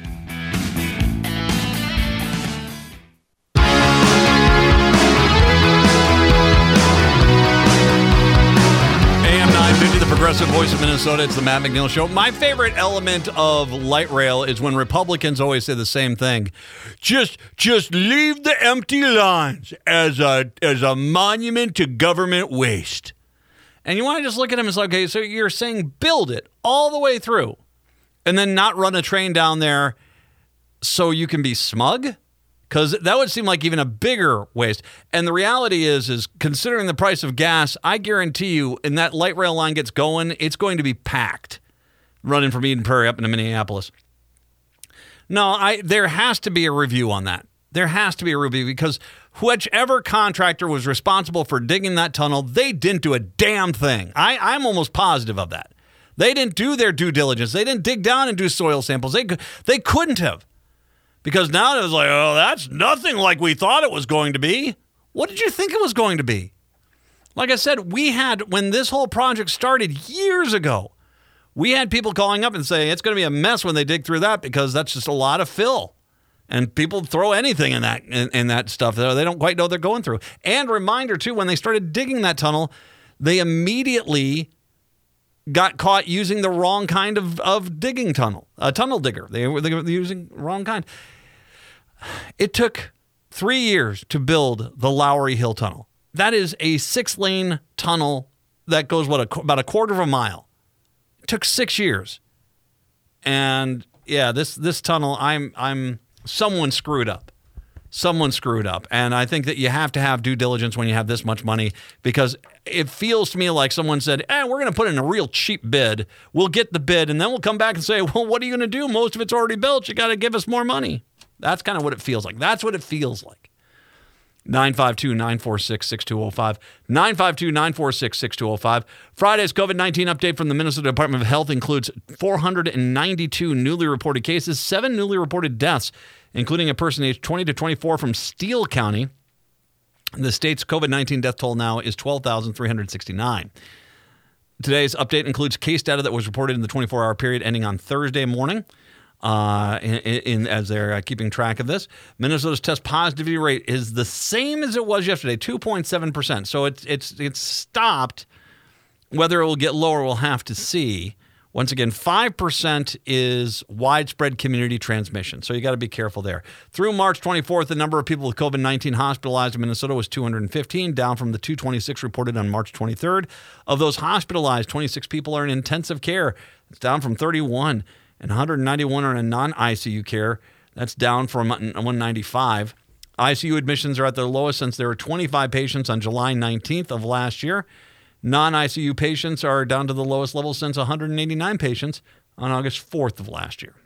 The progressive voice of Minnesota. It's the Matt McNeil Show. My favorite element of light rail is when Republicans always say the same thing. Just just leave the empty lines as a as a monument to government waste. And you want to just look at them and say, okay, so you're saying build it all the way through and then not run a train down there so you can be smug? Because that would seem like even a bigger waste. And the reality is, is considering the price of gas, I guarantee you, when that light rail line gets going, it's going to be packed running from Eden Prairie up into Minneapolis. No, I there has to be a review on that. There has to be a review because whichever contractor was responsible for digging that tunnel, they didn't do a damn thing. I, I'm almost positive of that. They didn't do their due diligence. They didn't dig down and do soil samples. They they couldn't have. Because now it was like, oh, that's nothing like we thought it was going to be. What did you think it was going to be? Like I said, we had, when this whole project started years ago, we had people calling up and saying it's going to be a mess when they dig through that because that's just a lot of fill. And people throw anything in that in, in that stuff that they don't quite know they're going through. And reminder, too, when they started digging that tunnel, they immediately got caught using the wrong kind of, of digging tunnel, a tunnel digger. They were, they were using the wrong kind. It took three years to build the Lowry Hill Tunnel. That is a six-lane tunnel that goes, what, a, about a quarter of a mile. It took six years. And, yeah, this this tunnel, I'm I'm someone screwed up. Someone screwed up. And I think that you have to have due diligence when you have this much money because it feels to me like someone said, eh, we're going to put in a real cheap bid. We'll get the bid, and then we'll come back and say, well, what are you going to do? Most of it's already built. You got to give us more money. That's kind of what it feels like. That's what it feels like. nine five two, nine four six, six two zero five. nine five two, nine four six, six two zero five. Friday's COVID nineteen update from the Minnesota Department of Health includes four hundred ninety-two newly reported cases, seven newly reported deaths, including a person aged twenty to twenty-four from Steele County. The state's COVID nineteen death toll now is twelve thousand three hundred sixty-nine. Today's update includes case data that was reported in the twenty-four hour period ending on Thursday morning. Uh, in, in as they're uh, keeping track of this, Minnesota's test positivity rate is the same as it was yesterday, two point seven percent. So it's it's it's stopped. Whether it will get lower, we'll have to see. Once again, five percent is widespread community transmission. So you got to be careful there. Through March twenty-fourth, the number of people with COVID nineteen hospitalized in Minnesota was two hundred fifteen, down from the two hundred twenty-six reported on March twenty-third. Of those hospitalized, twenty-six people are in intensive care. It's down from thirty-one, and one hundred ninety-one are in non-I C U care. That's down from one hundred ninety-five. I C U admissions are at their lowest since there were twenty-five patients on July nineteenth of last year. Non-I C U patients are down to the lowest level since one hundred eighty-nine patients on August fourth of last year.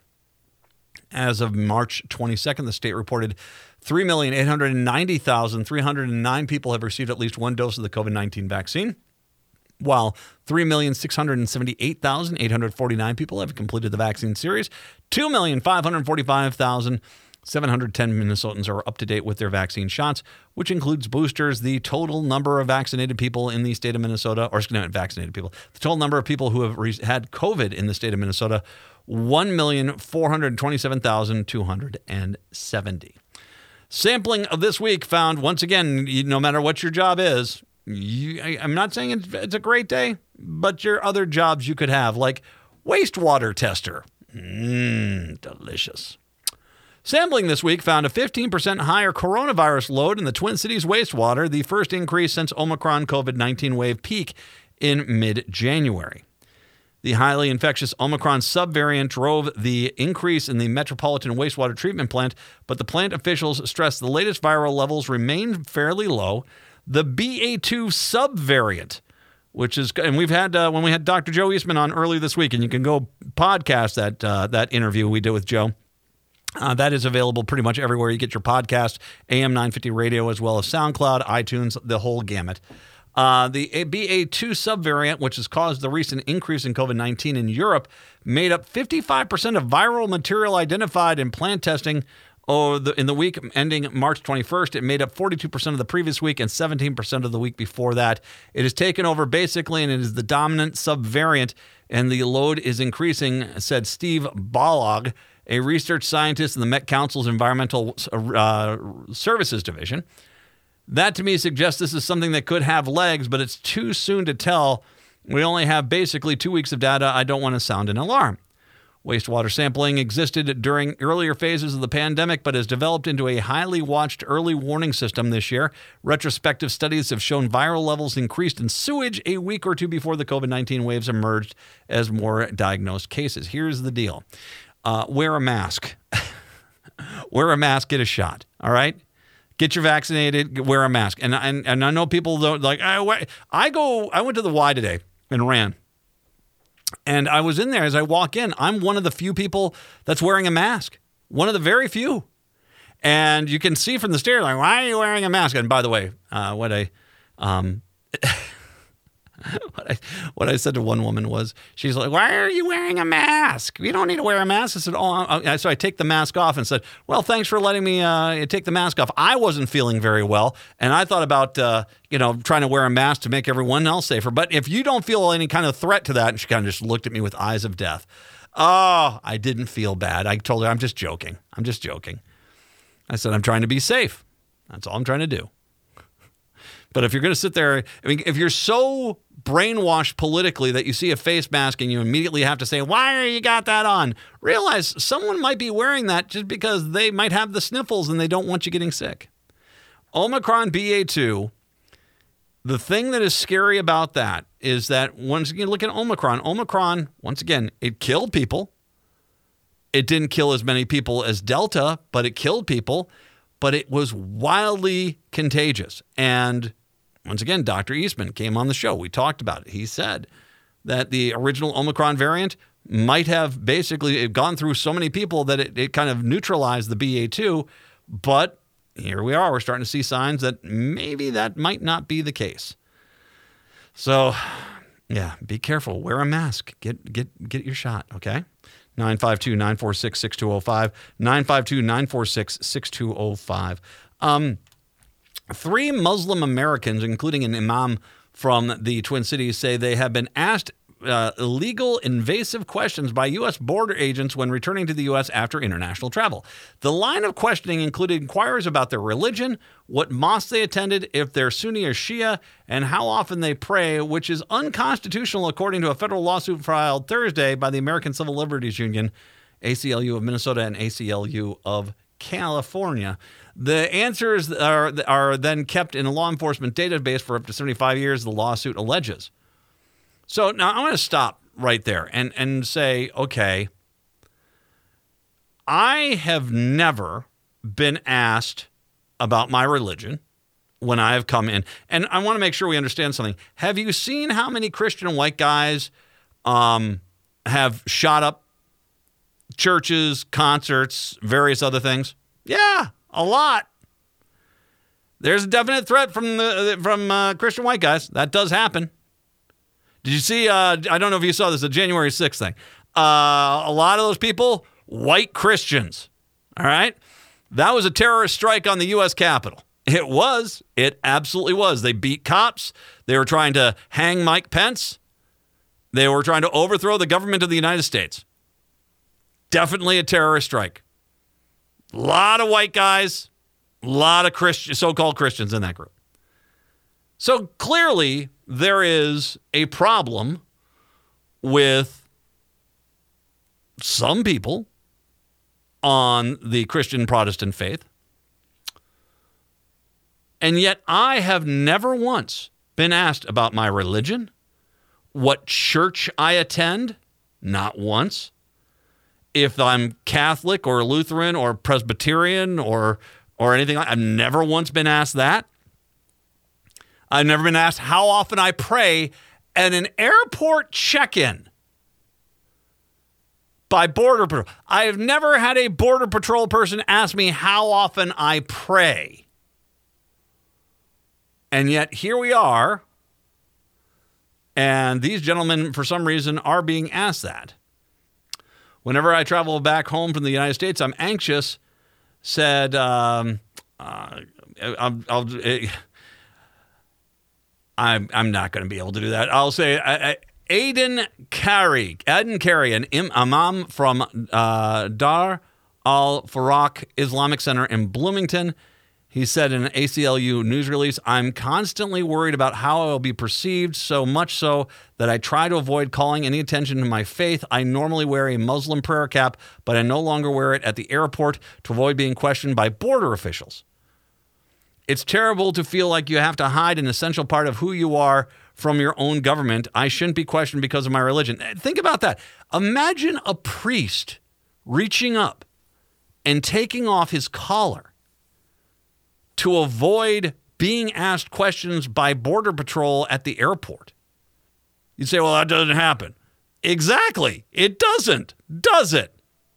As of March twenty-second, the state reported three million eight hundred ninety thousand three hundred nine people have received at least one dose of the COVID nineteen vaccine, while three million six hundred seventy-eight thousand eight hundred forty-nine people have completed the vaccine series. two million five hundred forty-five thousand seven hundred ten Minnesotans are up to date with their vaccine shots, which includes boosters. The total number of vaccinated people in the state of Minnesota, or not vaccinated people, the total number of people who have re- had COVID in the state of Minnesota, one million four hundred twenty-seven thousand two hundred seventy. Sampling of this week found, once again, you, no matter what your job is, you, I, I'm not saying it's, it's a great day, but your other jobs you could have, like wastewater tester. Mmm, delicious. Sampling this week found a fifteen percent higher coronavirus load in the Twin Cities wastewater, the first increase since Omicron COVID nineteen wave peak in mid-January. The highly infectious Omicron subvariant drove the increase in the Metropolitan Wastewater Treatment Plant, but the plant officials stressed the latest viral levels remain fairly low. The B A two subvariant, which is, and we've had, uh, when we had Doctor Joe Eastman on earlier this week, and you can go podcast that, uh, that interview we did with Joe. Uh, that is available pretty much everywhere you get your podcast, A M nine fifty Radio, as well as SoundCloud, iTunes, the whole gamut. Uh, the B A two subvariant, which has caused the recent increase in COVID nineteen in Europe, made up fifty-five percent of viral material identified in plant testing oh, the, in the week ending March twenty-first. It made up forty-two percent of the previous week and seventeen percent of the week before that. It has taken over basically, and it is the dominant subvariant, and the load is increasing, said Steve Balog, a research scientist in the Met Council's Environmental uh, Services Division. That, to me, suggests this is something that could have legs, but it's too soon to tell. We only have basically two weeks of data. I don't want to sound an alarm. Wastewater sampling existed during earlier phases of the pandemic, but has developed into a highly watched early warning system this year. Retrospective studies have shown viral levels increased in sewage a week or two before the COVID nineteen waves emerged as more diagnosed cases. Here's the deal. Uh, wear a mask. Wear a mask, get a shot, all right? Get your vaccinated, wear a mask. And, and, and I know people don't, like, I, I go, I went to the Y today and ran. And I was in there as I walk in. I'm one of the few people that's wearing a mask. One of the very few. And you can see from the stairs, like, why are you wearing a mask? And by the way, uh, what I... Um, What I, what I said to one woman was, she's like, why are you wearing a mask? You don't need to wear a mask. I said, oh, I, so I take the mask off and said, well, thanks for letting me uh, take the mask off. I wasn't feeling very well, and I thought about, uh, you know, trying to wear a mask to make everyone else safer. But if you don't feel any kind of threat to that, and she kind of just looked at me with eyes of death. Oh, I didn't feel bad. I told her, I'm just joking. I'm just joking. I said, I'm trying to be safe. That's all I'm trying to do. But if you're going to sit there, I mean, if you're so brainwashed politically that you see a face mask and you immediately have to say, why are you got that on? Realize someone might be wearing that just because they might have the sniffles and they don't want you getting sick. Omicron B A two, the thing that is scary about that is that once you look at Omicron, Omicron, once again, it killed people. It didn't kill as many people as Delta, but it killed people. But it was wildly contagious. And once again, Doctor Eastman came on the show. We talked about it. He said that the original Omicron variant might have basically gone through so many people that it, it kind of neutralized the B A two. But here we are. We're starting to see signs that maybe that might not be the case. So, yeah, be careful. Wear a mask. Get get get your shot, okay? nine five two, nine four six, six two zero five, nine five two, nine four six, six two zero five. Um, three Muslim Americans, including an imam from the Twin Cities, say they have been asked uh, illegal, invasive questions by U S border agents when returning to the U S after international travel. The line of questioning included inquiries about their religion, what mosque they attended, if they're Sunni or Shia, and how often they pray, which is unconstitutional according to a federal lawsuit filed Thursday by the American Civil Liberties Union, A C L U of Minnesota and A C L U of California. The answers are, are then kept in a law enforcement database for up to seventy-five years, the lawsuit alleges. So now I want to stop right there and, and say, okay, I have never been asked about my religion when I have come in. And I want to make sure we understand something. Have you seen how many Christian white guys um, have shot up churches, concerts, various other things? Yeah, a lot. There's a definite threat from the from uh, Christian white guys. That does happen. Did you see, uh, I don't know if you saw this, the January sixth thing. Uh, a lot of those people, white Christians, all right? That was a terrorist strike on the U S Capitol. It was. It absolutely was. They beat cops. They were trying to hang Mike Pence. They were trying to overthrow the government of the United States. Definitely a terrorist strike. A lot of white guys, a lot of Christian, so-called Christians in that group. So clearly, there is a problem with some people on the Christian Protestant faith. And yet I have never once been asked about my religion, what church I attend, not once. If I'm Catholic or Lutheran or Presbyterian or or anything like that, I've never once been asked that. I've never been asked how often I pray at an airport check-in by Border Patrol. I have never had a Border Patrol person ask me how often I pray. And yet here we are, and these gentlemen, for some reason, are being asked that. Whenever I travel back home from the United States, I'm anxious, said, um, uh, I'll, I'll, I'm, I'm not going to be able to do that. I'll say, uh, Aiden Carey, Aiden Carey, an imam from uh, Dar al-Faraq Islamic Center in Bloomington. He said in an A C L U news release, I'm constantly worried about how I will be perceived, so much so that I try to avoid calling any attention to my faith. I normally wear a Muslim prayer cap, but I no longer wear it at the airport to avoid being questioned by border officials. It's terrible to feel like you have to hide an essential part of who you are from your own government. I shouldn't be questioned because of my religion. Think about that. Imagine a priest reaching up and taking off his collar to avoid being asked questions by Border Patrol at the airport. You'd say, well, that doesn't happen. Exactly. It doesn't, does it?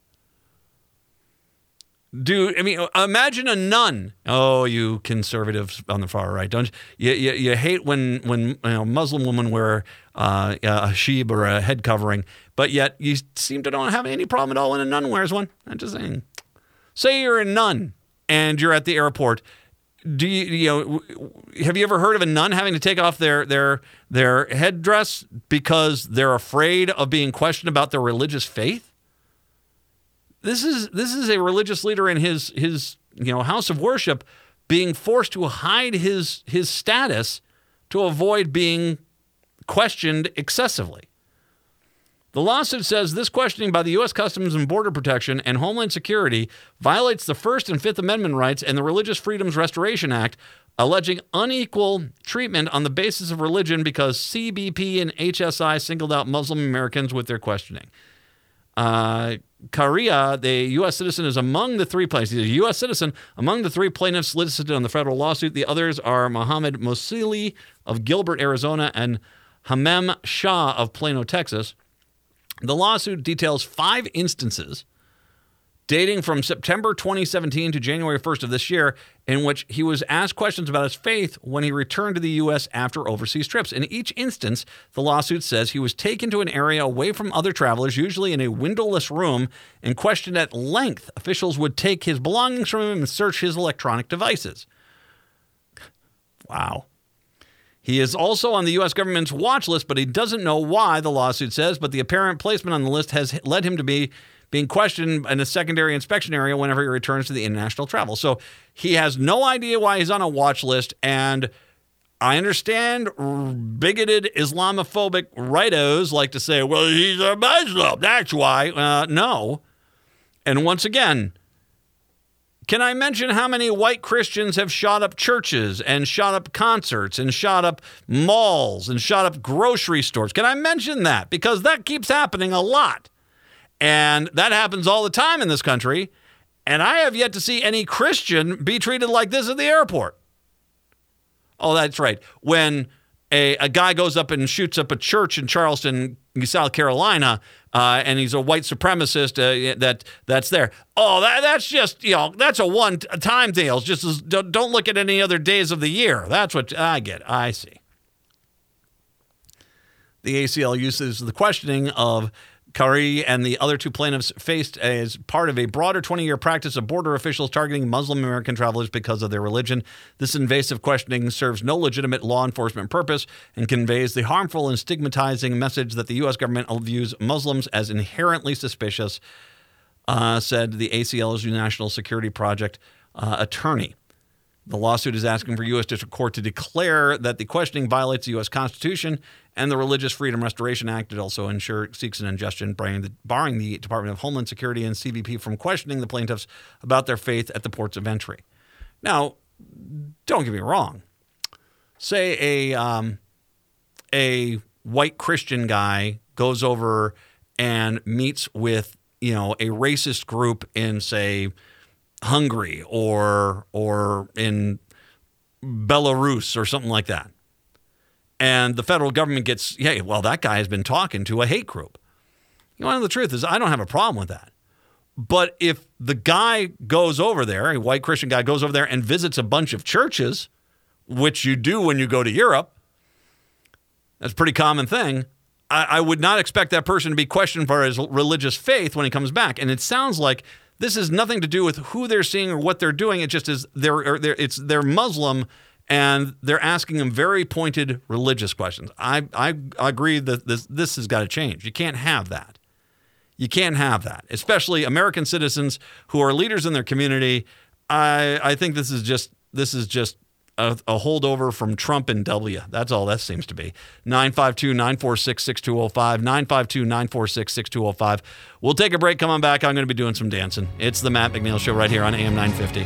Do I mean, imagine a nun. Oh, you conservatives on the far right, don't you? You, you, you hate when, when you know, Muslim women wear uh, a hijab or a head covering, but yet you seem to don't have any problem at all when a nun wears one. I'm just saying. Say you're a nun and you're at the airport. Do you, you know, have you ever heard of a nun having to take off their their their headdress because they're afraid of being questioned about their religious faith? This is this is a religious leader in his his you know house of worship being forced to hide his his status to avoid being questioned excessively. The lawsuit says this questioning by the U S Customs and Border Protection and Homeland Security violates the First and Fifth Amendment rights and the Religious Freedoms Restoration Act, alleging unequal treatment on the basis of religion because C B P and H S I singled out Muslim Americans with their questioning. Uh, Karia, the U S citizen, is among the three plaintiffs. He's a U S citizen among the three plaintiffs listed on the federal lawsuit. The others are Mohammed Mosili of Gilbert, Arizona, and Hamem Shah of Plano, Texas. The lawsuit details five instances dating from September twenty seventeen to January first of this year in which he was asked questions about his faith when he returned to the U S after overseas trips. In each instance, the lawsuit says he was taken to an area away from other travelers, usually in a windowless room, and questioned at length. Officials would take his belongings from him and search his electronic devices. Wow. He is also on the U S government's watch list, but he doesn't know why, the lawsuit says, but the apparent placement on the list has led him to be being questioned in a secondary inspection area whenever he returns to the international travel. So he has no idea why he's on a watch list, and I understand bigoted Islamophobic rightos like to say, well, he's a Muslim, that's why. Uh, no. And once again, can I mention how many white Christians have shot up churches and shot up concerts and shot up malls and shot up grocery stores? Can I mention that? Because that keeps happening a lot. And that happens all the time in this country. And I have yet to see any Christian be treated like this at the airport. Oh, that's right. When a, a guy goes up and shoots up a church in Charleston, South Carolina, uh, and he's a white supremacist uh, that that's there. Oh, that that's just, you know, that's a one-time deal. It's just as, don't, don't look at any other days of the year. That's what I get. I see. The A C L uses the questioning of Khari and the other two plaintiffs faced as part of a broader twenty-year practice of border officials targeting Muslim American travelers because of their religion. This invasive questioning serves no legitimate law enforcement purpose and conveys the harmful and stigmatizing message that the U S government views Muslims as inherently suspicious, uh, said the A C L's National Security Project uh, attorney. The lawsuit is asking for U S District Court to declare that the questioning violates the U S Constitution and the Religious Freedom Restoration Act. It also ensure, seeks an injunction barring the, barring the Department of Homeland Security and C B P from questioning the plaintiffs about their faith at the ports of entry. Now, don't get me wrong. Say a um, a white Christian guy goes over and meets with, you know, a racist group in, say, Hungary or or in Belarus or something like that. And the federal government gets, hey, well, that guy has been talking to a hate group. You know, the truth is, I don't have a problem with that. But if the guy goes over there, a white Christian guy goes over there and visits a bunch of churches, which you do when you go to Europe, that's a pretty common thing. I, I would not expect that person to be questioned for his religious faith when he comes back. And it sounds like this has nothing to do with who they're seeing or what they're doing. It just is they're, they're it's they're Muslim, and they're asking them very pointed religious questions. I I, I agree that this this has got to change. You can't have that. You can't have that, especially American citizens who are leaders in their community. I I think this is just this is just a, a holdover from Trump and W. That's all that seems to be. nine five two, nine four six, six two zero five, nine five two, nine four six, six two zero five. We'll take a break. Come on back. I'm going to be doing some dancing. It's the Matt McNeil Show right here on A M nine fifty.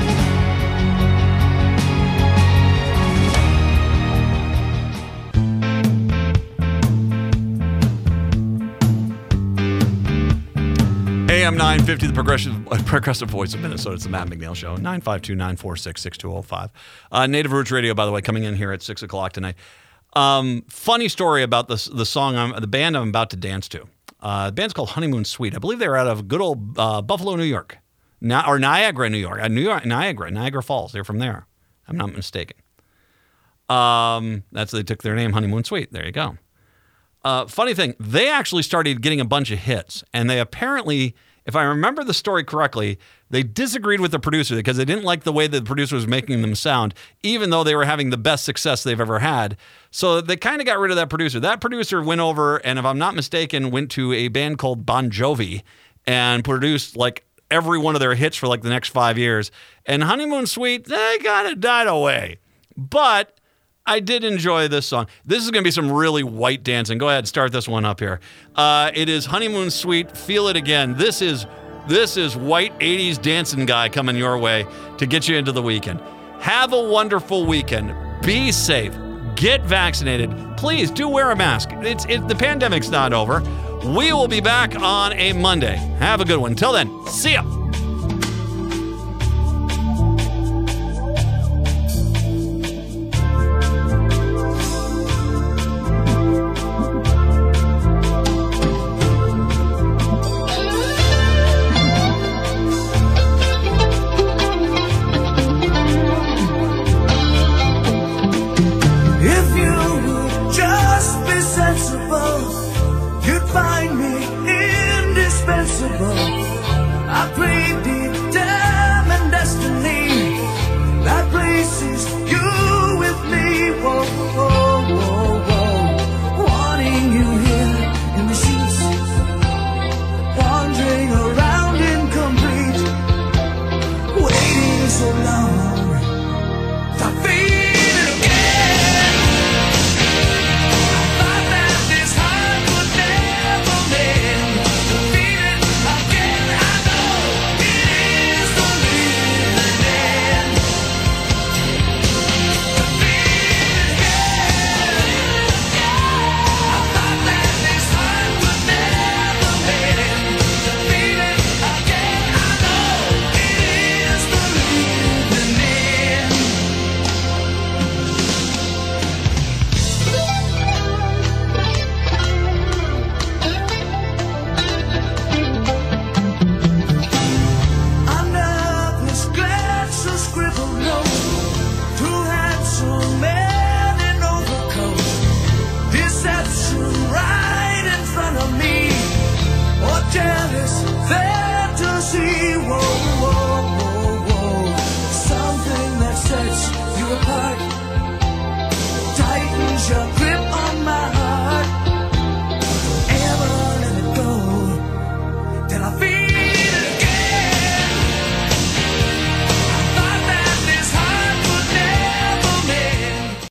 A M nine fifty, the progressive progressive voice of Minnesota. It's the Matt McNeil Show. nine five two, nine four six, six two zero five. Uh, Native Roots Radio, by the way, coming in here at six o'clock tonight. Um, funny story about this, the song, I'm, the band I'm about to dance to. Uh, the band's called Honeymoon Suite. I believe they're out of good old uh, Buffalo, New York. Ni- or Niagara, New York. Uh, New York. Niagara, Niagara Falls. They're from there. I'm not mistaken. Um, that's they took their name, Honeymoon Suite. There you go. Uh, funny thing, they actually started getting a bunch of hits, and they apparently, if I remember the story correctly, they disagreed with the producer because they didn't like the way that the producer was making them sound, even though they were having the best success they've ever had. So they kind of got rid of that producer. That producer went over, and if I'm not mistaken, went to a band called Bon Jovi and produced like every one of their hits for like the next five years. And Honeymoon Suite, they kind of died away. But I did enjoy this song. This is going to be some really white dancing. Go ahead, start this one up here. Uh, it is Honeymoon Suite, Feel It Again. This is this is white eighties dancing guy coming your way to get you into the weekend. Have a wonderful weekend. Be safe. Get vaccinated. Please do wear a mask. It's it, the pandemic's not over. We will be back on a Monday. Have a good one. Till then, see ya. You'd find me indispensable. I played the